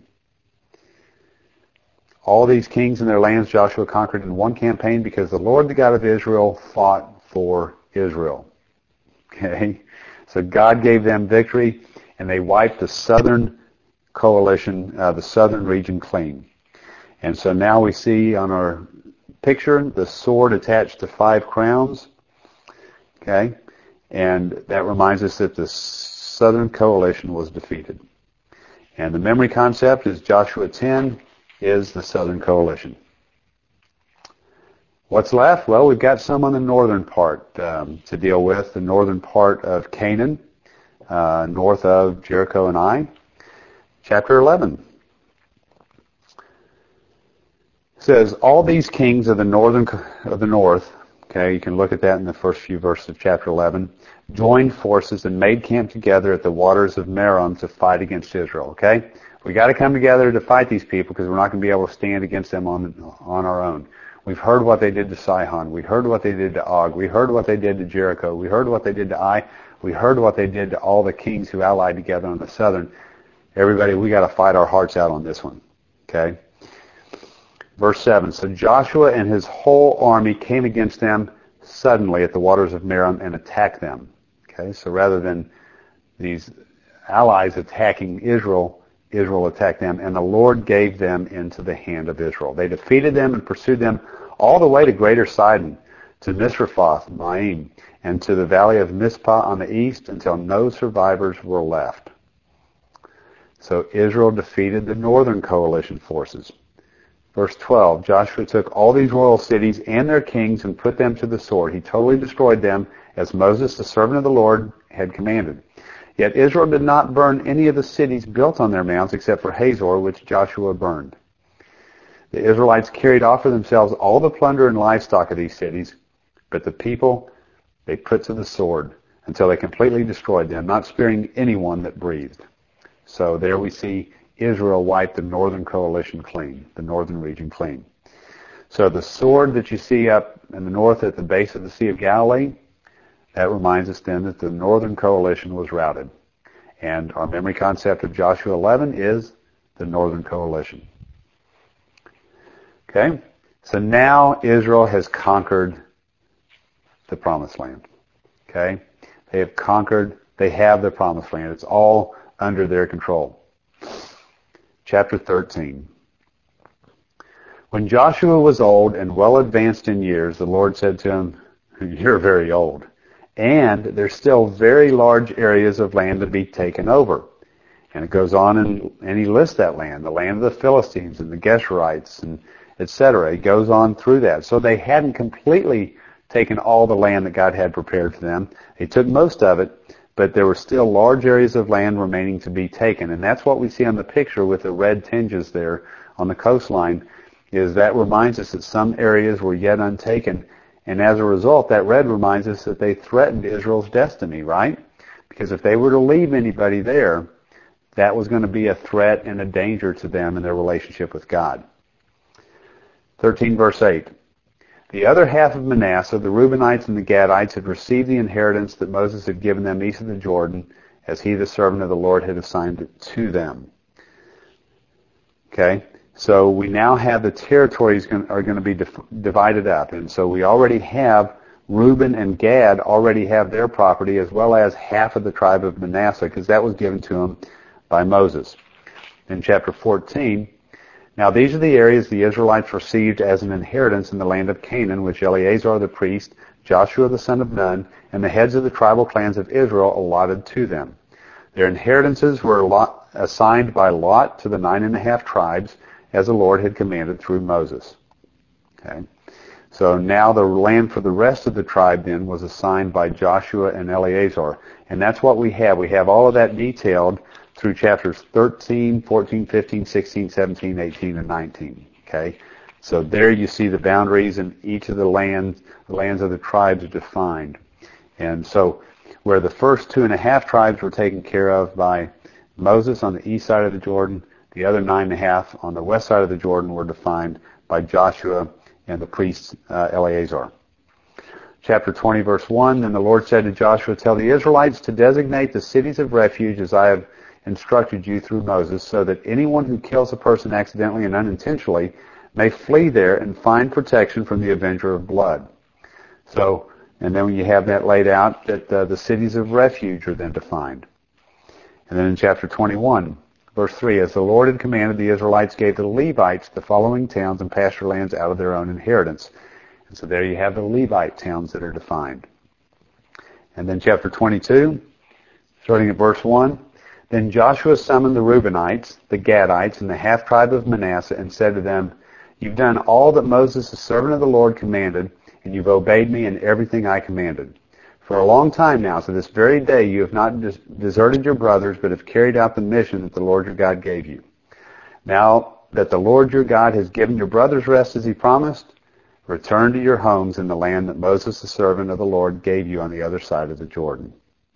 All these kings and their lands Joshua conquered in one campaign because the Lord, the God of Israel, fought for Israel. Okay? So God gave them victory, and they wiped the southern coalition, the southern region clean. And so now we see on our picture the sword attached to 5 crowns. Okay? And that reminds us that the southern coalition was defeated. And the memory concept is Joshua 10 is the southern coalition. What's left? Well, we've got some on the northern part to deal with, the northern part of Canaan, north of Jericho and Ai. Chapter 11 says, all these kings of the north, okay, you can look at that in the first few verses of chapter 11, joined forces and made camp together at the waters of Merom to fight against Israel, okay? We got to come together to fight these people because we're not going to be able to stand against them on our own. We've heard what they did to Sihon. We heard what they did to Og. We heard what they did to Jericho. We heard what they did to Ai. We heard what they did to all the kings who allied together on the southern. Everybody, we got to fight our hearts out on this one. Okay? Verse 7. So Joshua and his whole army came against them suddenly at the waters of Merom and attacked them. Okay? So rather than these allies attacking Israel, Israel attacked them, and the Lord gave them into the hand of Israel. They defeated them and pursued them all the way to Greater Sidon, to Misrephoth, Maim, and to the valley of Mizpah on the east until no survivors were left. So Israel defeated the northern coalition forces. Verse 12, Joshua took all these royal cities and their kings and put them to the sword. He totally destroyed them as Moses, the servant of the Lord, had commanded. Yet Israel did not burn any of the cities built on their mounds except for Hazor, which Joshua burned. The Israelites carried off for themselves all the plunder and livestock of these cities, but the people they put to the sword until they completely destroyed them, not sparing anyone that breathed. So there we see Israel wipe the northern coalition clean, the northern region clean. So the sword that you see up in the north at the base of the Sea of Galilee, that reminds us then that the northern coalition was routed. And our memory concept of Joshua 11 is the northern coalition. Okay? So now Israel has conquered the promised land. Okay? They have conquered, they have the promised land. It's all under their control. Chapter 13. When Joshua was old and well advanced in years, the Lord said to him, "You're very old, and there's still very large areas of land to be taken over." And it goes on and he lists that land, the land of the Philistines and the Geshurites and etc. He goes on through that. So they hadn't completely taken all the land that God had prepared for them. They took most of it, but there were still large areas of land remaining to be taken. And that's what we see on the picture with the red tinges there on the coastline, is that reminds us that some areas were yet untaken. And as a result, that red reminds us that they threatened Israel's destiny, right? Because if they were to leave anybody there, that was going to be a threat and a danger to them in their relationship with God. 13 verse 8. The other half of Manasseh, the Reubenites and the Gadites, had received the inheritance that Moses had given them east of the Jordan, as he, the servant of the Lord, had assigned it to them. Okay? So we now have the territories are going to be divided up. And so we already have Reuben and Gad already have their property, as well as half of the tribe of Manasseh, because that was given to them by Moses. In chapter 14, now these are the areas the Israelites received as an inheritance in the land of Canaan, which Eleazar the priest, Joshua the son of Nun, and the heads of the tribal clans of Israel allotted to them. Their inheritances were assigned by lot to the 9.5 tribes, as the Lord had commanded through Moses. Okay. So now the land for the rest of the tribe then was assigned by Joshua and Eleazar. And that's what we have. We have all of that detailed through chapters 13, 14, 15, 16, 17, 18, and 19. Okay? So there you see the boundaries, and each of the lands of the tribes are defined. And so where the first 2.5 tribes were taken care of by Moses on the east side of the Jordan, the other 9.5 on the west side of the Jordan were defined by Joshua and the priest Eleazar. Chapter 20, verse 1, Then the Lord said to Joshua, Tell the Israelites to designate the cities of refuge as I have instructed you through Moses, so that anyone who kills a person accidentally and unintentionally may flee there and find protection from the avenger of blood. So, and then when you have that laid out, that the cities of refuge are then defined. And then in chapter 21, verse 3, As the Lord had commanded, the Israelites gave to the Levites the following towns and pasture lands out of their own inheritance. And so there you have the Levite towns that are defined. And then chapter 22, starting at verse 1, Then Joshua summoned the Reubenites, the Gadites, and the half-tribe of Manasseh, and said to them, You've done all that Moses, the servant of the Lord, commanded, and you've obeyed me in everything I commanded. For a long time now, to this very day, you have not deserted your brothers, but have carried out the mission that the Lord your God gave you. Now that the Lord your God has given your brothers rest as he promised, return to your homes in the land that Moses, the servant of the Lord, gave you on the other side of the Jordan.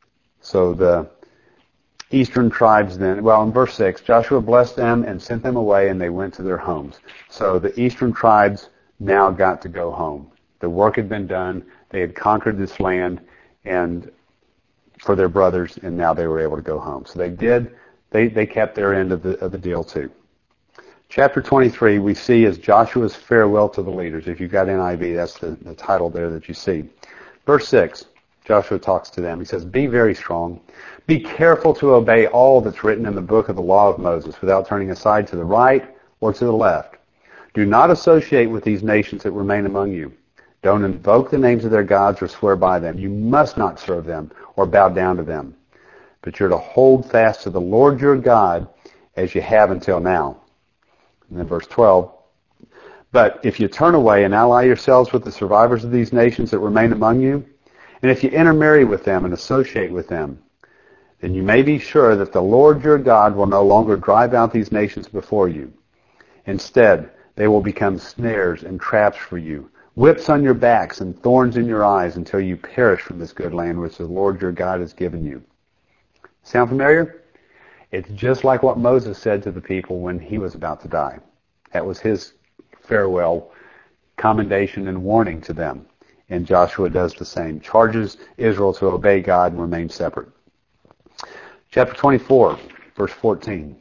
So the eastern tribes then, well, in verse 6, Joshua blessed them and sent them away, and they went to their homes. So the eastern tribes now got to go home. The work had been done. They had conquered this land and for their brothers, and now they were able to go home. So they kept their end of the deal too. Chapter 23 we see as Joshua's farewell to the leaders. If you've got NIV, that's the title there that you see. Verse 6, Joshua talks to them. He says, Be very strong. Be careful to obey all that's written in the book of the law of Moses without turning aside to the right or to the left. Do not associate with these nations that remain among you. Don't invoke the names of their gods or swear by them. You must not serve them or bow down to them. But you're to hold fast to the Lord your God as you have until now. And then verse 12, But if you turn away and ally yourselves with the survivors of these nations that remain among you, and if you intermarry with them and associate with them, then you may be sure that the Lord your God will no longer drive out these nations before you. Instead, They will become snares and traps for you, whips on your backs and thorns in your eyes until you perish from this good land which the Lord your God has given you. Sound familiar? It's just like what Moses said to the people when he was about to die. That was his farewell commendation and warning to them. And Joshua does the same. Charges Israel to obey God and remain separate. Chapter 24, verse 14.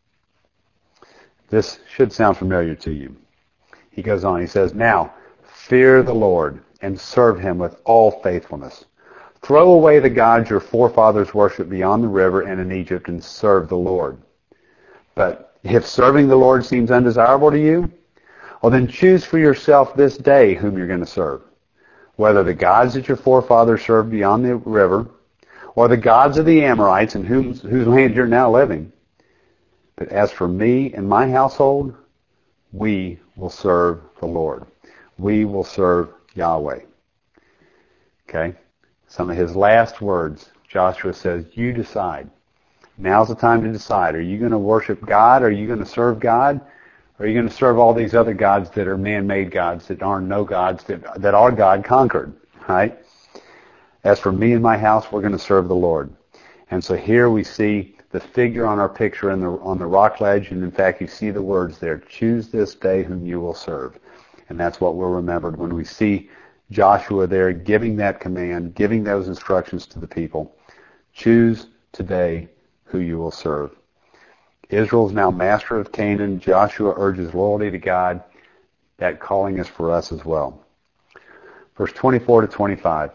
This should sound familiar to you. He goes on, he says, "Now, fear the Lord and serve him with all faithfulness. Throw away the gods your forefathers worshipped beyond the river and in Egypt and serve the Lord. But if serving the Lord seems undesirable to you, well then choose for yourself this day whom you're going to serve. Whether the gods that your forefathers served beyond the river, or the gods of the Amorites in whose land you're now living. But as for me and my household, we will serve the Lord. We will serve Yahweh." Okay? Some of his last words, Joshua says, you decide. Now's the time to decide. Are you going to worship God? Are you going to serve God? Or are you going to serve all these other gods that are man-made gods, that are no gods, that our God conquered? Right? As for me and my house, we're going to serve the Lord. And so here we see the figure on our picture on the rock ledge, and in fact you see the words there, choose this day whom you will serve. And that's what we're remembered when we see Joshua there giving that command, giving those instructions to the people. Choose today who you will serve. Israel is now master of Canaan. Joshua urges loyalty to God. That calling is for us as well. Verse 24 to 25.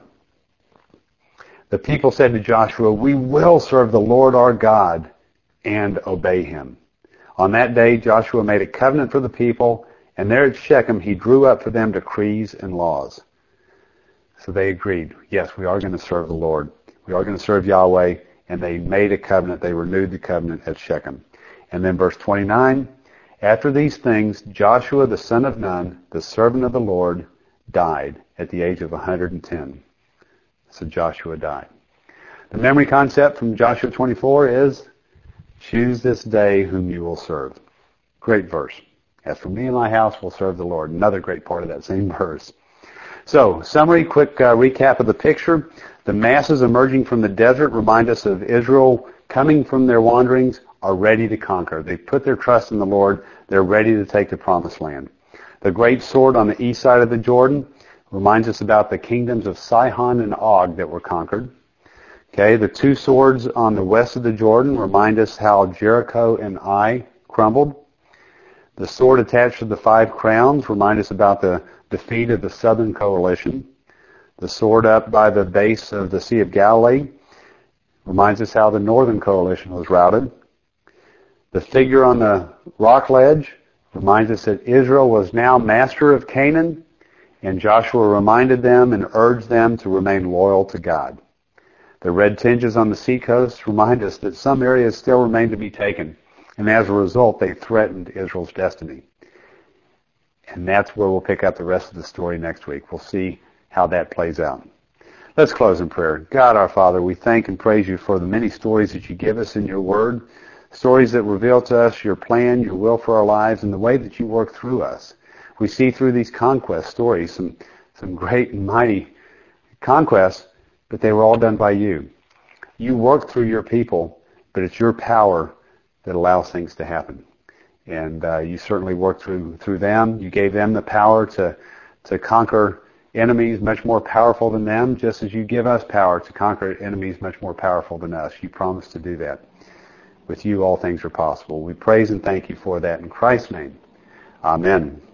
The people said to Joshua, "We will serve the Lord our God and obey him." On that day, Joshua made a covenant for the people, and there at Shechem he drew up for them decrees and laws. So they agreed, yes, we are going to serve the Lord. We are going to serve Yahweh, and they made a covenant. They renewed the covenant at Shechem. And then verse 29, after these things, Joshua the son of Nun, the servant of the Lord, died at the age of 110. So Joshua died. The memory concept from Joshua 24 is, choose this day whom you will serve. Great verse. As for me and my house, we'll serve the Lord. Another great part of that same verse. So, summary, quick recap of the picture. The masses emerging from the desert remind us of Israel coming from their wanderings are ready to conquer. They've put their trust in the Lord. They're ready to take the promised land. The great sword on the east side of the Jordan reminds us about the kingdoms of Sihon and Og that were conquered. Okay, the two swords on the west of the Jordan remind us how Jericho and Ai crumbled. The sword attached to the 5 crowns remind us about the defeat of the southern coalition. The sword up by the base of the Sea of Galilee reminds us how the northern coalition was routed. The figure on the rock ledge reminds us that Israel was now master of Canaan, and Joshua reminded them and urged them to remain loyal to God. The red tinges on the seacoast remind us that some areas still remain to be taken, and as a result, they threatened Israel's destiny. And that's where we'll pick up the rest of the story next week. We'll see how that plays out. Let's close in prayer. God our Father, we thank and praise you for the many stories that you give us in your word, stories that reveal to us your plan, your will for our lives, and the way that you work through us. We see through these conquest stories some great and mighty conquests, but they were all done by you. You work through your people, but it's your power that allows things to happen. And you certainly worked through them. You gave them the power to conquer enemies much more powerful than them, just as you give us power to conquer enemies much more powerful than us. You promised to do that. With you, all things are possible. We praise and thank you for that in Christ's name. Amen.